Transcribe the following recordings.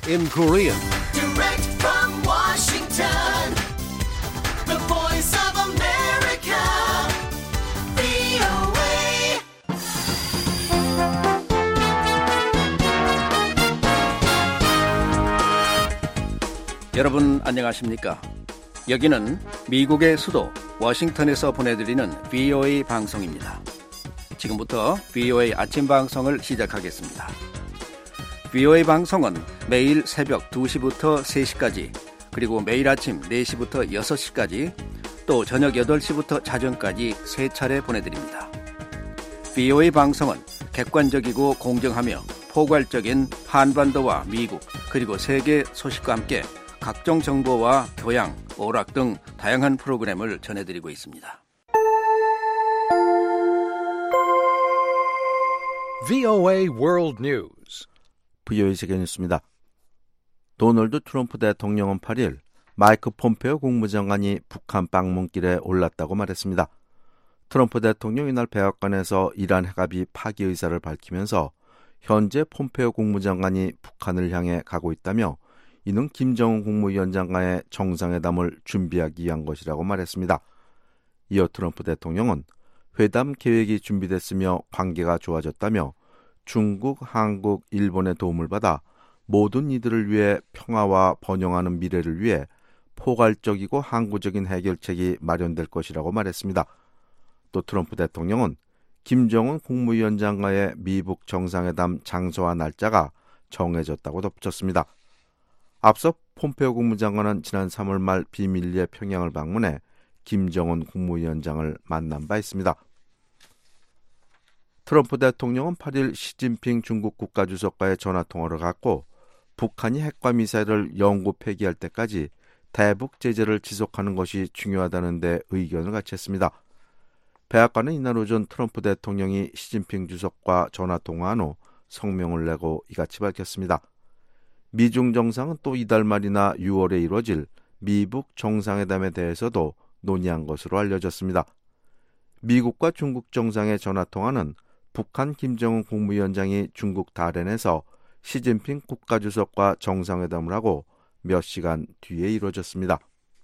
in Korean. Direct from Washington, the voice of America, VOA. 여러분 안녕하십니까? 여기는 미국의 수도 워싱턴에서 보내드리는 VOA 방송입니다. 지금부터 VOA 아침 방송을 시작하겠습니다. VOA 방송은 매일 새벽 2시부터 3시까지, 그리고 매일 아침 4시부터 6시까지, 또 저녁 8시부터 자정까지 3차례 보내드립니다. VOA 방송은 객관적이고 공정하며 포괄적인 한반도와 미국, 그리고 세계 소식과 함께 각종 정보와 교양, 오락 등 다양한 프로그램을 전해드리고 있습니다. VOA World News. VOA 세계 뉴스입니다. 도널드 트럼프 대통령은 8일 마이크 폼페오 국무장관이 북한 방문길에 올랐다고 말했습니다. 트럼프 대통령이 이날 백악관에서 이란 핵합의 파기 의사를 밝히면서 현재 폼페오 국무장관이 북한을 향해 가고 있다며 이는 김정은 국무위원장과의 정상회담을 준비하기 위한 것이라고 말했습니다. 이어 트럼프 대통령은 회담 계획이 준비됐으며 관계가 좋아졌다며 중국, 한국, 일본의 도움을 받아 모든 이들을 위해 평화와 번영하는 미래를 위해 포괄적이고 항구적인 해결책이 마련될 것이라고 말했습니다. 또 트럼프 대통령은 김정은 국무위원장과의 미북 정상회담 장소와 날짜가 정해졌다고 덧붙였습니다. 앞서 폼페오 국무장관은 지난 3월 말 비밀리에 평양을 방문해 김정은 국무위원장을 만난 바 있습니다. 트럼프 대통령은 8일 시진핑 중국 국가주석과의 전화통화를 갖고 북한이 핵과 미사일을 영구 폐기할 때까지 대북 제재를 지속하는 것이 중요하다는 데 의견을 같이 했습니다. 백악관은 이날 오전 트럼프 대통령이 시진핑 주석과 전화통화한 후 성명을 내고 이같이 밝혔습니다. 미중 정상은 또 이달 말이나 6월에 이루어질 미북 정상회담에 대해서도 논의한 것으로 알려졌습니다. 미국과 중국 정상의 전화통화는 북한 김정은 국무위원장이 중국 다롄에서 시진핑 국가주석과 정상회담을 하고 몇 시간 뒤에 이루어졌습니다.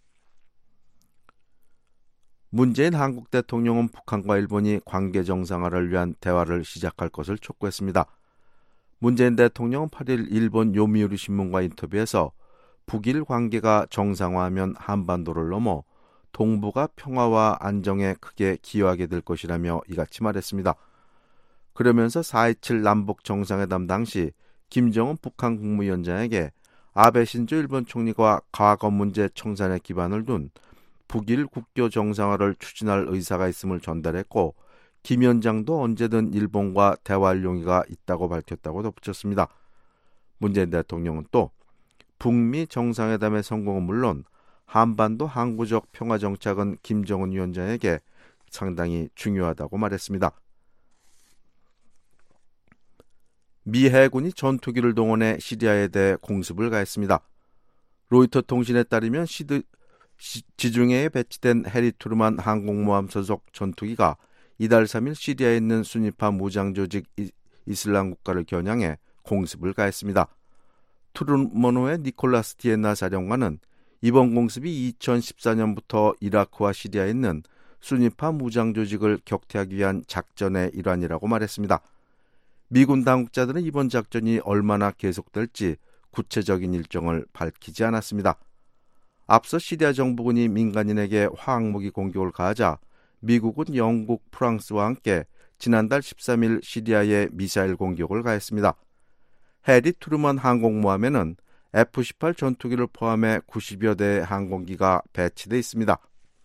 문재인 한국 대통령은 북한과 일본이 관계 정상화를 위한 대화를 시작할 것을 촉구했습니다. 문재인 대통령은 8일 일본 요미우리 신문과 인터뷰에서 북일 관계가 정상화하면 한반도를 넘어 동북아 평화와 안정에 크게 기여하게 될 것이라며 이같이 말했습니다. 그러면서 4.27 남북 정상회담 당시 김정은 북한 국무위원장에게 아베 신조 일본 총리가 과거 문제 청산에 기반을 둔 북일 국교 정상화를 추진할 의사가 있음을 전달했고 김 위원장도 언제든 일본과 대화할 용의가 있다고 밝혔다고 덧붙였습니다. 문재인 대통령은 또 북미 정상회담의 성공은 물론 한반도 항구적 평화정착은 김정은 위원장에게 상당히 중요하다고 말했습니다. 미 해군이 전투기를 동원해 시리아에 대해 공습을 가했습니다. 로이터 통신에 따르면 지중해에 배치된 해리 투르만 항공모함 소속 전투기가 이달 3일 시리아에 있는 순위파 무장조직 이슬람 국가를 겨냥해 공습을 가했습니다. 투르먼호의 니콜라스 디에나 사령관은 이번 공습이 2014년부터 이라크와 시리아에 있는 순위파 무장조직을 격퇴하기 위한 작전의 일환이라고 말했습니다. 미군 당국자들은 이번 작전이 얼마나 계속될지 구체적인 일정을 밝히지 않았습니다. 앞서 시리아 정부군이 민간인에게 화학무기 공격을 가하자 미국은 영국, 프랑스와 함께 지난달 13일 시리아에 미사일 공격을 가했습니다. 해리 투르먼 항공모함에는 F-18 전투기를 포함해 90여 대의 항공기가 배치돼 있습니다.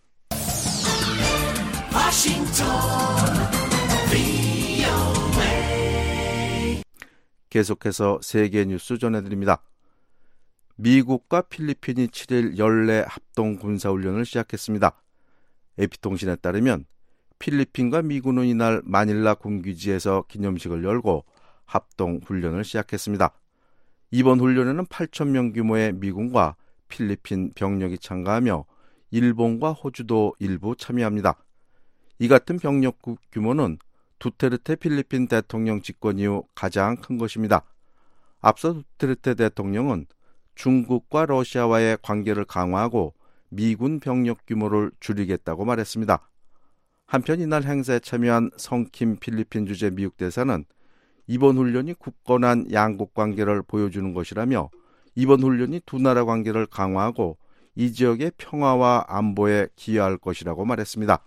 계속해서 세계 뉴스 전해드립니다. 미국과 필리핀이 7일 연례 합동 군사훈련을 시작했습니다. AP통신에 따르면 필리핀과 미군은 이날 마닐라 군기지에서 기념식을 열고 합동 훈련을 시작했습니다. 이번 훈련에는 8,000명 규모의 미군과 필리핀 병력이 참가하며 일본과 호주도 일부 참여합니다. 이 같은 병력 규모는 두테르테 필리핀 대통령 집권 이후 가장 큰 것입니다. 앞서 두테르테 대통령은 중국과 러시아와의 관계를 강화하고 미군 병력 규모를 줄이겠다고 말했습니다. 한편 이날 행사에 참여한 성킴 필리핀 주재 미국 대사는 이번 훈련이 굳건한 양국 관계를 보여주는 것이라며 이번 훈련이 두 나라 관계를 강화하고 이 지역의 평화와 안보에 기여할 것이라고 말했습니다.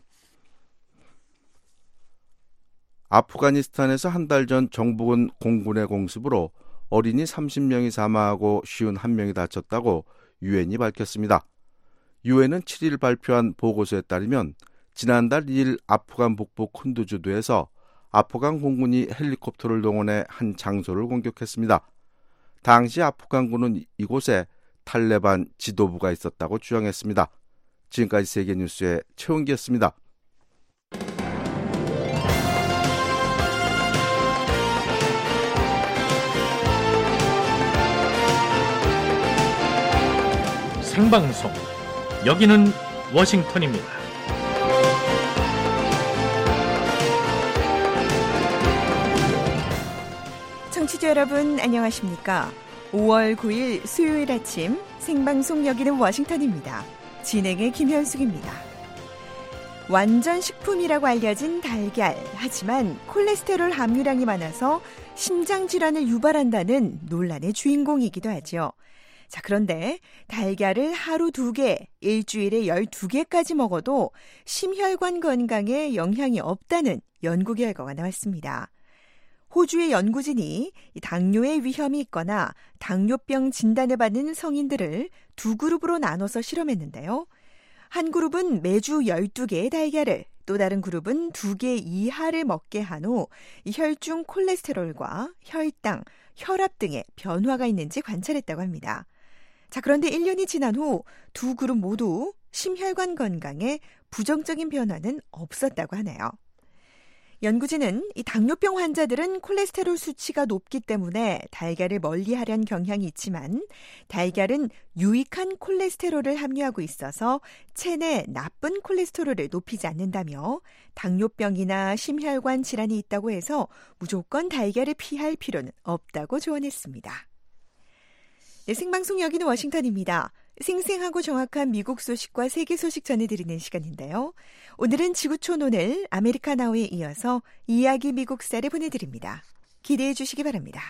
아프가니스탄에서 한 달 전 정부군 공군의 공습으로 어린이 30명이 사망하고 51명이 다쳤다고 유엔이 밝혔습니다. 유엔은 7일 발표한 보고서에 따르면 지난달 2일 아프간 북부 쿤두즈도에서 아프간 공군이 헬리콥터를 동원해 한 장소를 공격했습니다. 당시 아프간군은 이곳에 탈레반 지도부가 있었다고 주장했습니다. 지금까지 세계뉴스의 최원기였습니다. 생방송 여기는 워싱턴입니다. 청취자 여러분 안녕하십니까? 5월 9일 수요일 아침 생방송 여기는 워싱턴입니다. 진행의 김현숙입니다. 완전 식품이라고 알려진 달걀. 하지만 콜레스테롤 함유량이 많아서 심장질환을 유발한다는 논란의 주인공이기도 하죠. 자, 그런데 달걀을 하루 2개, 일주일에 12개까지 먹어도 심혈관 건강에 영향이 없다는 연구 결과가 나왔습니다. 호주의 연구진이 당뇨의 위험이 있거나 당뇨병 진단을 받는 성인들을 두 그룹으로 나눠서 실험했는데요. 한 그룹은 매주 12개의 달걀을, 또 다른 그룹은 2개 이하를 먹게 한 후 혈중 콜레스테롤과 혈당, 혈압 등의 변화가 있는지 관찰했다고 합니다. 자, 그런데 1년이 지난 후 두 그룹 모두 심혈관 건강에 부정적인 변화는 없었다고 하네요. 연구진은 이 당뇨병 환자들은 콜레스테롤 수치가 높기 때문에 달걀을 멀리하려는 경향이 있지만 달걀은 유익한 콜레스테롤을 함유하고 있어서 체내 나쁜 콜레스테롤을 높이지 않는다며 당뇨병이나 심혈관 질환이 있다고 해서 무조건 달걀을 피할 필요는 없다고 조언했습니다. 네, 생방송 여기는 워싱턴입니다. 생생하고 정확한 미국 소식과 세계 소식 전해드리는 시간인데요. 오늘은 지구촌 오늘 아메리카나우에 이어서 이야기 미국사를 보내드립니다. 기대해 주시기 바랍니다.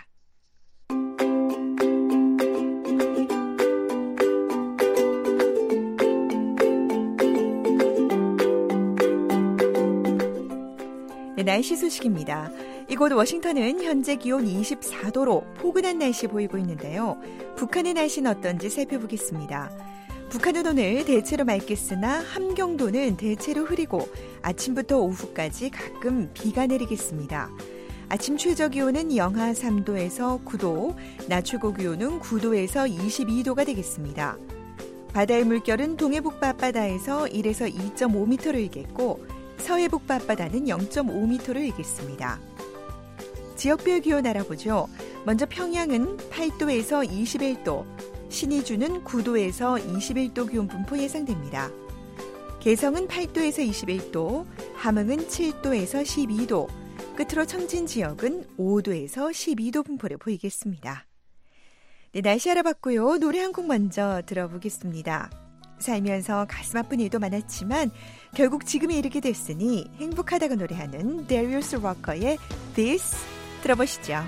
네, 날씨 소식입니다. 이곳 워싱턴은 현재 기온 24도로 포근한 날씨 보이고 있는데요. 북한의 날씨는 어떤지 살펴보겠습니다. 북한은 오늘 대체로 맑겠으나 함경도는 대체로 흐리고 아침부터 오후까지 가끔 비가 내리겠습니다. 아침 최저 기온은 영하 3도에서 9도, 낮 최고 기온은 9도에서 22도가 되겠습니다. 바다의 물결은 동해북부 앞바다에서 1에서 2.5m를 일겠고 서해북부 앞바다는 0.5m를 일겠습니다. 지역별 기온 알아보죠. 먼저 평양은 8도에서 21도, 신의주는 9도에서 21도 기온 분포 예상됩니다. 개성은 8도에서 21도, 함흥은 7도에서 12도, 끝으로 청진 지역은 5도에서 12도 분포를 보이겠습니다. 네, 날씨 알아봤고요. 노래 한 곡 먼저 들어보겠습니다. 살면서 가슴 아픈 일도 많았지만 결국 지금에 이르게 됐으니 행복하다고 노래하는 데리우스 워커의 This 들어보시죠.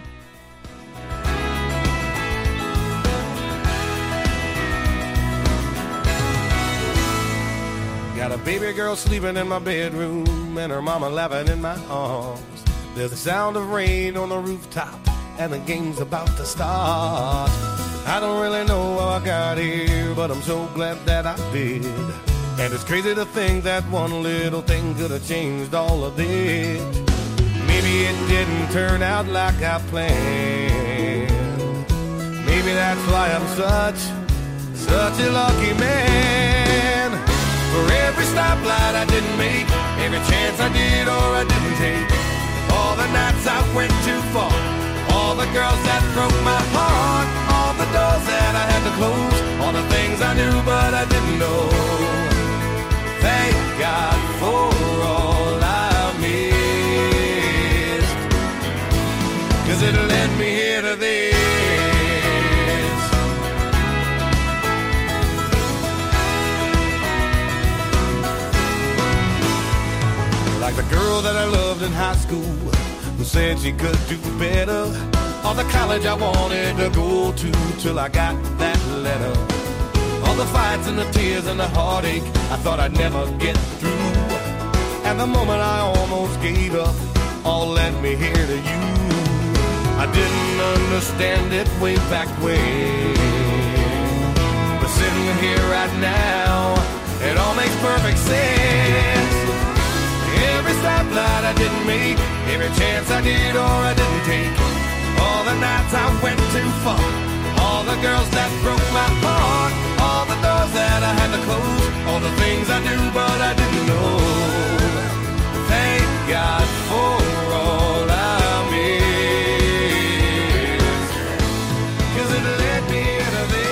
Got a baby girl sleeping in my bedroom and her mama laughing in my arms. There's the sound of rain on the rooftop and the game's about to start. I don't really know how I got here, but I'm so glad that I did. And it's crazy to think that one little thing could have changed all of this. Maybe it didn't turn out like I planned. Maybe that's why I'm such a lucky man. For every stoplight I didn't make, every chance I did or I didn't take, all the nights I went too far, all the girls that broke my heart, all the doors that I had to close, all the things I knew but I didn't know. Thank God for all I missed, 'cause it led me here to this. in high school who said she could do better, or the college I wanted to go to till I got that letter. All the fights and the tears and the heartache I thought I'd never get through, and the moment I almost gave up all led me here to you. I didn't understand it way back when, but sitting here right now, it all makes perfect sense. Every stoplight I didn't make, every chance I did or I didn't take, all the nights I went too far, all the girls that broke my heart, all the doors that I had to close, all the things I knew but I didn't know. Thank God for all I missed, 'cause it led me to this.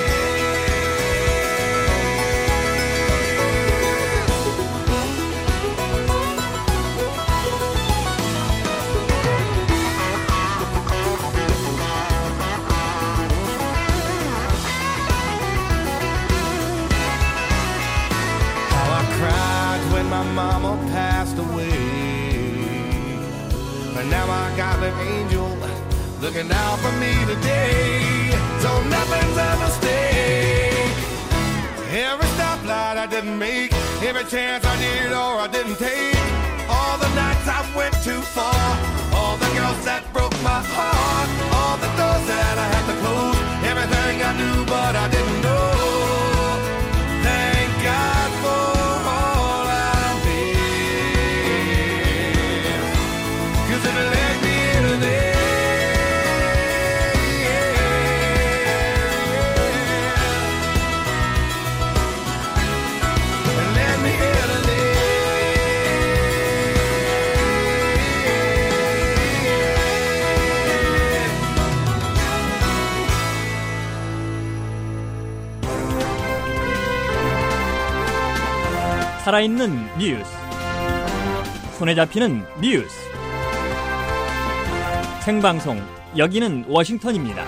My mama passed away, but now I got an angel looking out for me today, so nothing's a mistake. Every stoplight I didn't make, every chance I did or I didn't take, all the nights I went too far, all the girls that broke my heart, all the doors that I had to close, everything I knew but I didn't know. Thank God for 살아있는 뉴스, 손에 잡히는 뉴스, 생방송, 여기는 워싱턴입니다.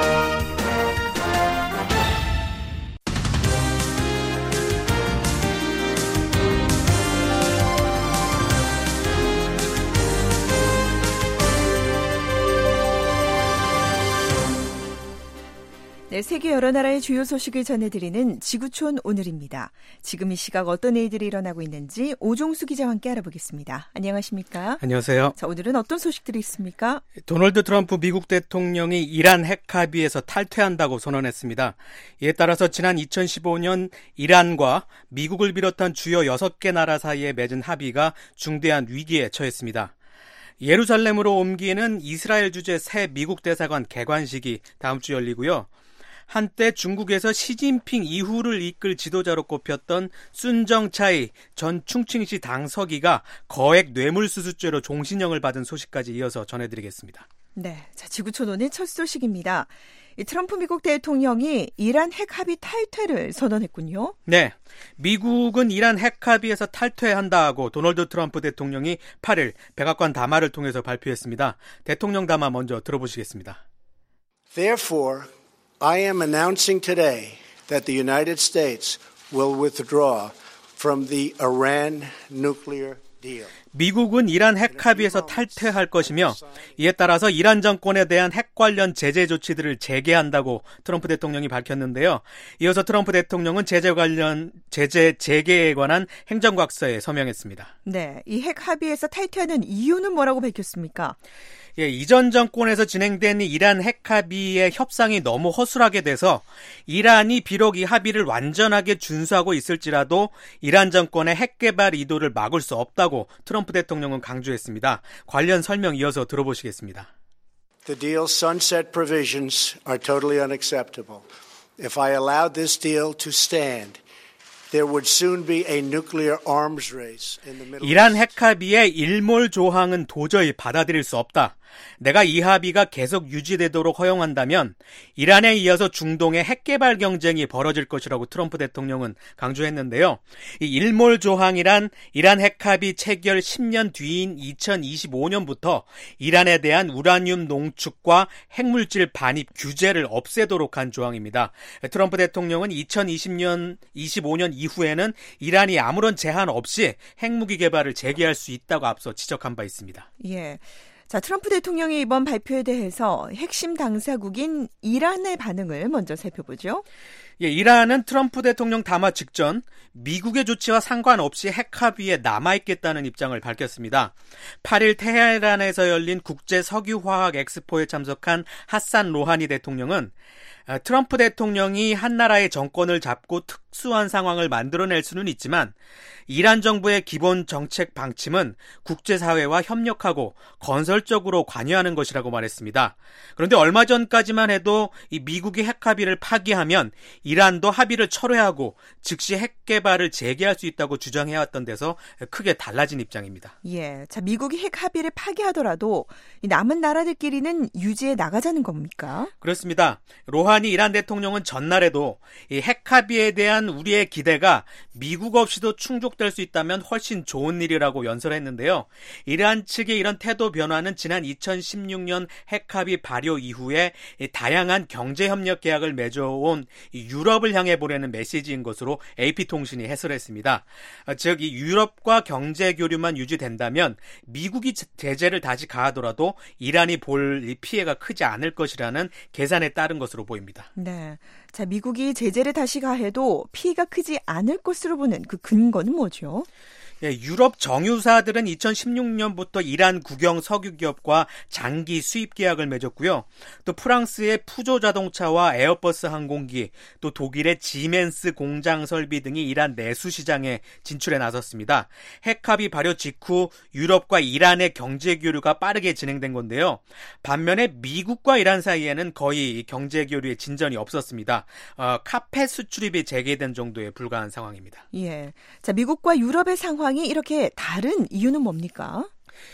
네, 세계 여러 나라의 주요 소식을 전해드리는 지구촌 오늘입니다. 지금 이 시각 어떤 일들이 일어나고 있는지 오종수 기자와 함께 알아보겠습니다. 안녕하십니까? 안녕하세요. 자, 오늘은 어떤 소식들이 있습니까? 도널드 트럼프 미국 대통령이 이란 핵 합의에서 탈퇴한다고 선언했습니다. 이에 따라서 지난 2015년 이란과 미국을 비롯한 주요 6개 나라 사이에 맺은 합의가 중대한 위기에 처했습니다. 예루살렘으로 옮기는 이스라엘 주재 새 미국 대사관 개관식이 다음 주 열리고요. 한때 중국에서 시진핑 이후를 이끌 지도자로 꼽혔던 순정차이 전 충칭시 당서기가 거액 뇌물수수죄로 종신형을 받은 소식까지 이어서 전해드리겠습니다. 네, 자, 지구촌 오늘 첫 소식입니다. 이 트럼프 미국 대통령이 이란 핵 합의 탈퇴를 선언했군요. 네, 미국은 이란 핵 합의에서 탈퇴한다고 도널드 트럼프 대통령이 8일 백악관 담화를 통해서 발표했습니다. 대통령 담화 먼저 들어보시겠습니다. Therefore, I am announcing today that the United States will withdraw from the Iran nuclear deal. 미국은 이란 핵 합의에서 탈퇴할 것이며 이에 따라서 이란 정권에 대한 핵 관련 제재 조치들을 재개한다고 트럼프 대통령이 밝혔는데요. 이어서 트럼프 대통령은 제재 재개에 관한 행정각서에 서명했습니다. 네, 이 핵 합의에서 탈퇴하는 이유는 뭐라고 밝혔습니까? 예, 이전 정권에서 진행된 이란 핵 합의의 협상이 너무 허술하게 돼서 이란이 비록 이 합의를 완전하게 준수하고 있을지라도 이란 정권의 핵 개발 의도를 막을 수 없다고 트럼프 대통령은 강조했습니다. 관련 설명 이어서 들어보시겠습니다. The deal's sunset provisions are totally unacceptable. If I allowed this deal to stand, there would soon be a nuclear arms race in the Middle East. 이란 핵 합의의 일몰 조항은 도저히 받아들일 수 없다. 내가 이 합의가 계속 유지되도록 허용한다면 이란에 이어서 중동의 핵개발 경쟁이 벌어질 것이라고 트럼프 대통령은 강조했는데요. 이 일몰 조항이란 이란 핵합의 체결 10년 뒤인 2025년부터 이란에 대한 우라늄 농축과 핵물질 반입 규제를 없애도록 한 조항입니다. 트럼프 대통령은 2025년 이후에는 이란이 아무런 제한 없이 핵무기 개발을 재개할 수 있다고 앞서 지적한 바 있습니다. 예. 자, 트럼프 대통령의 이번 발표에 대해서 핵심 당사국인 이란의 반응을 먼저 살펴보죠. 예, 이란은 트럼프 대통령 담화 직전 미국의 조치와 상관없이 핵합의에 남아있겠다는 입장을 밝혔습니다. 8일 테헤란에서 열린 국제 석유화학 엑스포에 참석한 하산 로하니 대통령은 트럼프 대통령이 한 나라의 정권을 잡고 특수한 상황을 만들어낼 수는 있지만 이란 정부의 기본 정책 방침은 국제사회와 협력하고 건설적으로 관여하는 것이라고 말했습니다. 그런데 얼마 전까지만 해도 이 미국이 핵합의를 파기하면 이란도 합의를 철회하고 즉시 핵개발을 재개할 수 있다고 주장해왔던 데서 크게 달라진 입장입니다. 예, 자, 미국이 핵합의를 파기하더라도 이 남은 나라들끼리는 유지해 나가자는 겁니까? 그렇습니다. 로하니 이란 대통령은 전날에도 이 핵합의에 대한 우리의 기대가 미국 없이도 충족될 수 있다면 훨씬 좋은 일이라고 연설했는데요. 이란 측의 이런 태도 변화는 지난 2016년 핵합의 발효 이후에 다양한 경제협력 계약을 맺어온 유럽을 향해 보내는 메시지인 것으로 AP통신이 해설했습니다. 즉, 이 유럽과 경제 교류만 유지된다면 미국이 제재를 다시 가하더라도 이란이 볼 피해가 크지 않을 것이라는 계산에 따른 것으로 보입니다. 네. 자, 미국이 제재를 다시 가해도 피해가 크지 않을 것으로 보는 그 근거는 뭐죠? 예, 유럽 정유사들은 2016년부터 이란 국영 석유기업과 장기 수입 계약을 맺었고요. 또 프랑스의 푸조 자동차와 에어버스 항공기, 또 독일의 지멘스 공장 설비 등이 이란 내수 시장에 진출해 나섰습니다. 핵합의 발효 직후 유럽과 이란의 경제 교류가 빠르게 진행된 건데요. 반면에 미국과 이란 사이에는 거의 경제 교류에 진전이 없었습니다. 카펫 수출입이 재개된 정도에 불과한 상황입니다. 예. 자, 미국과 유럽의 상황이 이렇게 다른 이유는 뭡니까?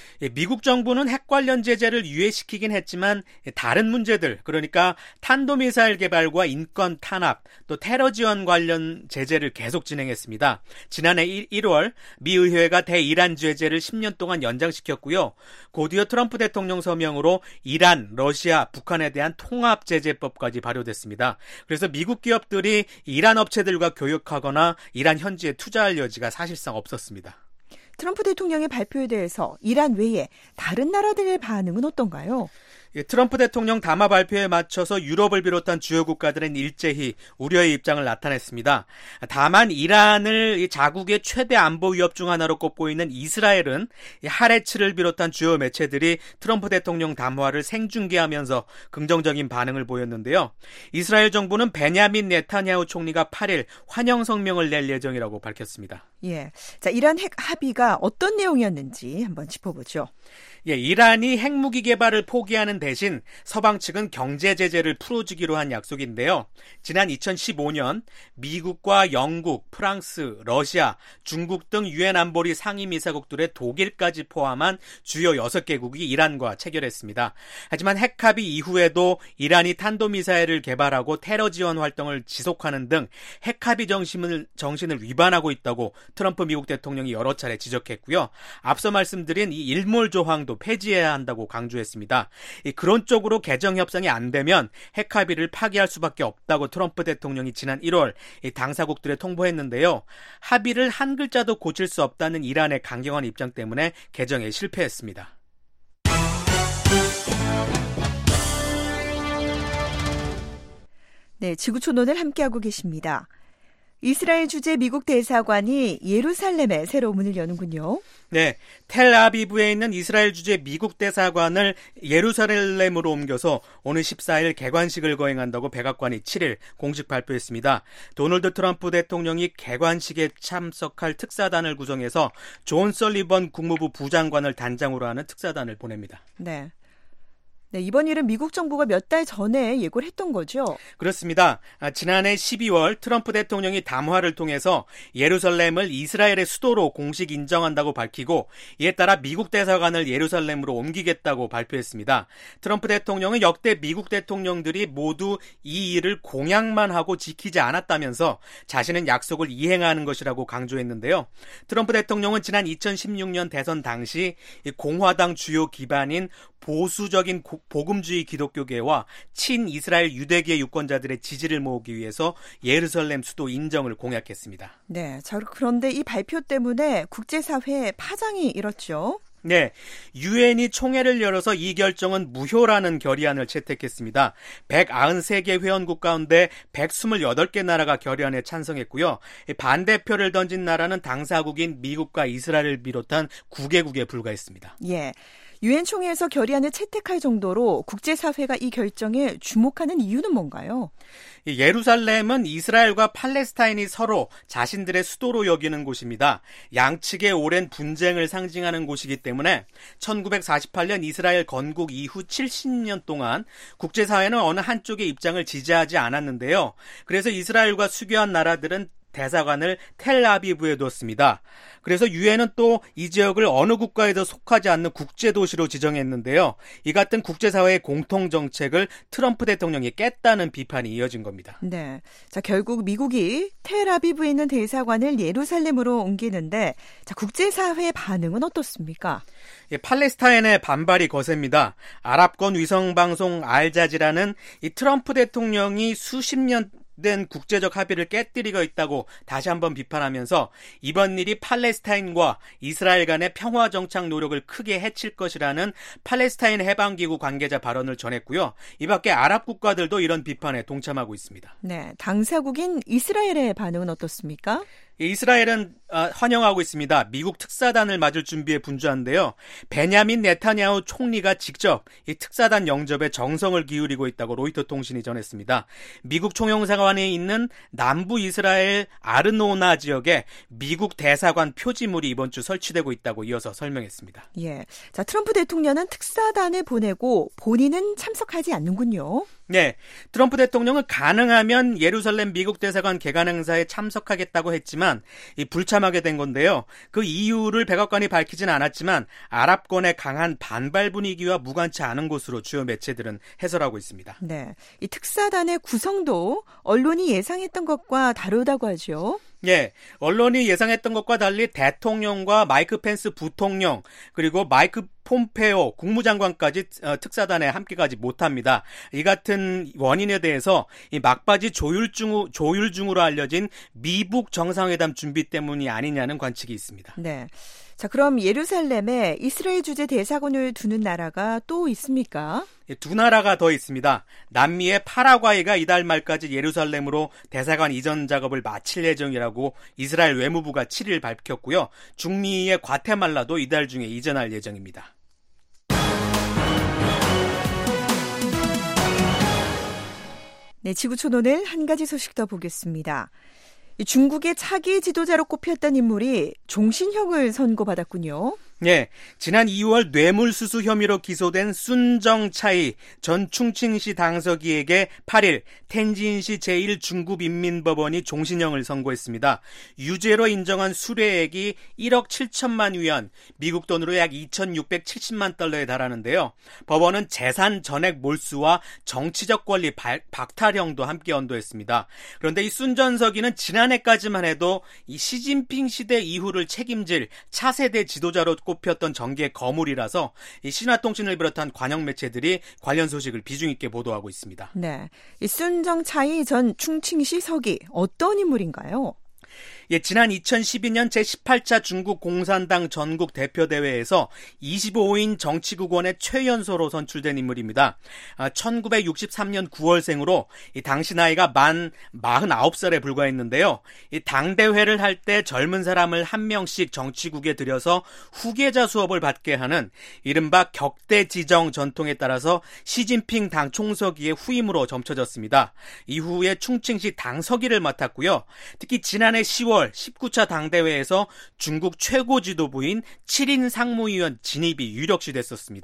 미국 정부는 핵 관련 제재를 유예시키긴 했지만 다른 문제들, 그러니까 탄도미사일 개발과 인권 탄압, 또 테러 지원 관련 제재를 계속 진행했습니다. 지난해 1월 미 의회가 대이란 제재를 10년 동안 연장시켰고요. 곧이어 트럼프 대통령 서명으로 이란, 러시아, 북한에 대한 통합제재법까지 발효됐습니다. 그래서 미국 기업들이 이란 업체들과 교역하거나 이란 현지에 투자할 여지가 사실상 없었습니다. 트럼프 대통령의 발표에 대해서 이란 외에 다른 나라들의 반응은 어떤가요? 트럼프 대통령 담화 발표에 맞춰서 유럽을 비롯한 주요 국가들은 일제히 우려의 입장을 나타냈습니다. 다만 이란을 자국의 최대 안보 위협 중 하나로 꼽고 있는 이스라엘은 하레츠를 비롯한 주요 매체들이 트럼프 대통령 담화를 생중계하면서 긍정적인 반응을 보였는데요. 이스라엘 정부는 베냐민 네타냐후 총리가 8일 환영 성명을 낼 예정이라고 밝혔습니다. 예, 자, 이란 핵 합의가 어떤 내용이었는지 한번 짚어보죠. 예, 이란이 핵무기 개발을 포기하는 대신 서방 측은 경제 제재를 풀어주기로 한 약속인데요. 지난 2015년 미국과 영국, 프랑스, 러시아, 중국 등 유엔 안보리 상임이사국들의 독일까지 포함한 주요 6개국이 이란과 체결했습니다. 하지만 핵합의 이후에도 이란이 탄도미사일을 개발하고 테러 지원 활동을 지속하는 등 핵합의 정신을 위반하고 있다고 트럼프 미국 대통령이 여러 차례 지적했고요. 앞서 말씀드린 이 일몰 조항도 폐지해야 한다고 강조했습니다. 그런 쪽으로 개정 협상이 안 되면 핵합의를 파기할 수밖에 없다고 트럼프 대통령이 지난 1월 당사국들에 통보했는데요. 합의를 한 글자도 고칠 수 없다는 이란의 강경한 입장 때문에 개정에 실패했습니다. 네, 지구촌론을 함께하고 계십니다. 이스라엘 주재 미국 대사관이 예루살렘에 새로 문을 여는군요. 네, 텔아비브에 있는 이스라엘 주재 미국 대사관을 예루살렘으로 옮겨서 오늘 14일 개관식을 거행한다고 백악관이 7일 공식 발표했습니다. 도널드 트럼프 대통령이 개관식에 참석할 특사단을 구성해서 존 설리번 국무부 부장관을 단장으로 하는 특사단을 보냅니다. 네. 네, 이번 일은 미국 정부가 몇 달 전에 예고를 했던 거죠? 그렇습니다. 지난해 12월 트럼프 대통령이 담화를 통해서 예루살렘을 이스라엘의 수도로 공식 인정한다고 밝히고 이에 따라 미국 대사관을 예루살렘으로 옮기겠다고 발표했습니다. 트럼프 대통령은 역대 미국 대통령들이 모두 이 일을 공약만 하고 지키지 않았다면서 자신은 약속을 이행하는 것이라고 강조했는데요. 트럼프 대통령은 지난 2016년 대선 당시 공화당 주요 기반인 보수적인 복음주의 기독교계와 친이스라엘 유대계 유권자들의 지지를 모으기 위해서 예루살렘 수도 인정을 공약했습니다. 네, 자, 그런데 이 발표 때문에 국제사회에 파장이 일었죠. 네, 유엔이 총회를 열어서 이 결정은 무효라는 결의안을 채택했습니다. 193개 회원국 가운데 128개 나라가 결의안에 찬성했고요. 반대표를 던진 나라는 당사국인 미국과 이스라엘을 비롯한 9개국에 불과했습니다. 예. 유엔 총회에서 결의안을 채택할 정도로 국제사회가 이 결정에 주목하는 이유는 뭔가요? 예루살렘은 이스라엘과 팔레스타인이 서로 자신들의 수도로 여기는 곳입니다. 양측의 오랜 분쟁을 상징하는 곳이기 때문에 1948년 이스라엘 건국 이후 70년 동안 국제사회는 어느 한쪽의 입장을 지지하지 않았는데요. 그래서 이스라엘과 수교한 나라들은 대사관을 텔아비브에 뒀습니다. 그래서 유엔은 또 이 지역을 어느 국가에도 속하지 않는 국제도시로 지정했는데요. 이 같은 국제사회의 공통정책을 트럼프 대통령이 깼다는 비판이 이어진 겁니다. 네, 자 결국 미국이 텔아비브에 있는 대사관을 예루살렘으로 옮기는데 자 국제사회의 반응은 어떻습니까? 예, 팔레스타인의 반발이 거셉니다. 아랍권 위성방송 알자지라는 이 트럼프 대통령이 수십 년 된 국제적 합의를 깨뜨리고 있다고 다시 한번 비판하면서 이번 일이 팔레스타인과 이스라엘 간의 평화 정착 노력을 크게 해칠 것이라는 팔레스타인 해방기구 관계자 발언을 전했고요. 이 밖에 아랍 국가들도 이런 비판에 동참하고 있습니다. 네, 당사국인 이스라엘의 반응은 어떻습니까? 이스라엘은 환영하고 있습니다. 미국 특사단을 맞을 준비에 분주한데요. 베냐민 네타냐후 총리가 직접 이 특사단 영접에 정성을 기울이고 있다고 로이터 통신이 전했습니다. 미국 총영사관에 있는 남부 이스라엘 아르노나 지역에 미국 대사관 표지물이 이번 주 설치되고 있다고 이어서 설명했습니다. 예, 자 트럼프 대통령은 특사단을 보내고 본인은 참석하지 않는군요. 네, 트럼프 대통령은 가능하면 예루살렘 미국 대사관 개관 행사에 참석하겠다고 했지만 불참하게 된 건데요. 그 이유를 백악관이 밝히지는 않았지만 아랍권의 강한 반발 분위기와 무관치 않은 것으로 주요 매체들은 해설하고 있습니다. 네, 이 특사단의 구성도 언론이 예상했던 것과 다르다고 하죠. 예, 언론이 예상했던 것과 달리 대통령과 마이크 펜스 부통령 그리고 마이크 폼페오 국무장관까지 특사단에 함께 가지 못합니다. 이 같은 원인에 대해서 이 막바지 조율 중으로 알려진 미북 정상회담 준비 때문이 아니냐는 관측이 있습니다. 네. 자, 그럼 예루살렘에 이스라엘 주재 대사관을 두는 나라가 또 있습니까? 두 나라가 더 있습니다. 남미의 파라과이가 이달 말까지 예루살렘으로 대사관 이전 작업을 마칠 예정이라고 이스라엘 외무부가 7일 밝혔고요. 중미의 과테말라도 이달 중에 이전할 예정입니다. 네, 지구촌 오늘 한 가지 소식 더 보겠습니다. 중국의 차기 지도자로 꼽혔던 인물이 종신형을 선고받았군요. 네, 지난 2월 뇌물수수 혐의로 기소된 순정차이 전 충칭시 당서기에게 8일 텐진시 제1중국인민법원이 종신형을 선고했습니다. 유죄로 인정한 수뢰액이 1억 7천만 위안, 미국 돈으로 약 2,670만 달러에 달하는데요. 법원은 재산 전액 몰수와 정치적 권리 박탈형도 함께 언도했습니다. 그런데 이 순전서기는 지난해까지만 해도 이 시진핑 시대 이후를 책임질 차세대 지도자로 꼽혔던 정계 거물이라서 이 신화통신을 비롯한 관영 매체들이 관련 소식을 비중 있게 보도하고 있습니다. 네, 이 순정차이 전 충칭시 서기 어떤 인물인가요? 예, 지난 2012년 제18차 중국 공산당 전국 대표대회에서 25인 정치국원의 최연소로 선출된 인물입니다. 1963년 9월생으로 당시 나이가 만 49살에 불과했는데요. 이 당대회를 할 때 젊은 사람을 한 명씩 정치국에 들여서 후계자 수업을 받게 하는 이른바 격대 지정 전통에 따라서 시진핑 당 총서기의 후임으로 점쳐졌습니다. 이후에 충칭시 당서기를 맡았고요. 특히 지난해 10월 19차 당대회에서 중국 최고 지도부인 7인 상무위원 진입이 유력시 됐었습니다.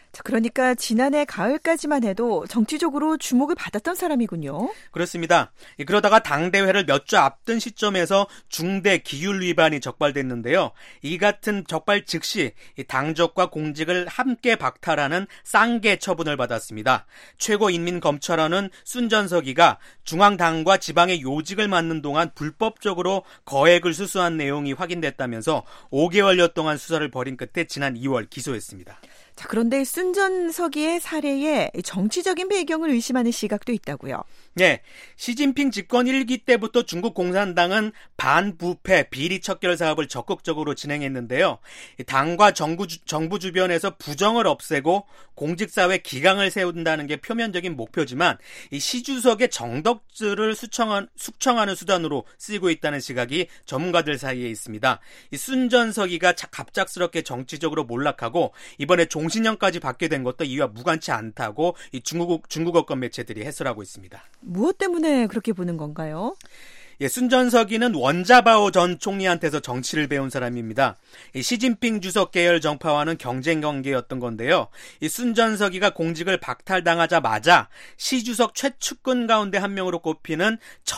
자, 그러니까 지난해 가을까지만 해도 정치적으로 주목을 받았던 사람이군요. 그렇습니다. 그러다가 당대회를 몇 주 앞둔 시점에서 중대 기율 위반이 적발됐는데요. 이 같은 적발 즉시 당적과 공직을 함께 박탈하는 쌍계 처분을 받았습니다. 최고인민검찰원은 순전석이가 중앙당과 지방의 요직을 맡는 동안 불법적으로 거액을 수수한 내용이 확인됐다면서 5개월여 동안 수사를 벌인 끝에 지난 2월 기소했습니다. 자, 그런데 순전석이의 사례에 정치적인 배경을 의심하는 시각도 있다고요. 네, 시진핑 집권 1기 때부터 중국 공산당은 반부패 비리 척결 사업을 적극적으로 진행했는데요. 당과 정부 주변에서 부정을 없애고 공직사회 기강을 세운다는 게 표면적인 목표지만 이 시주석의 정덕질을 숙청하는 수단으로 쓰이고 있다는 시각이 전문가들 사이에 있습니다. 이 순전석이가 갑작스럽게 정치적으로 몰락하고 이번에 종신형까지 받게 된 것도 이와 무관치 않다고 이 중국어권 매체들이 해설하고 있습니다. 무엇 때문에 그렇게 보는 건가요? 순전석이는 원자바오 전 총리한테서 정치를 배운 사람입니다. 시진핑 주석 계열 정파와는 경쟁 관계였던 건데요. 순전석이가 공직을 박탈당하자마자 시 주석 최측근 가운데 한 명으로 꼽히는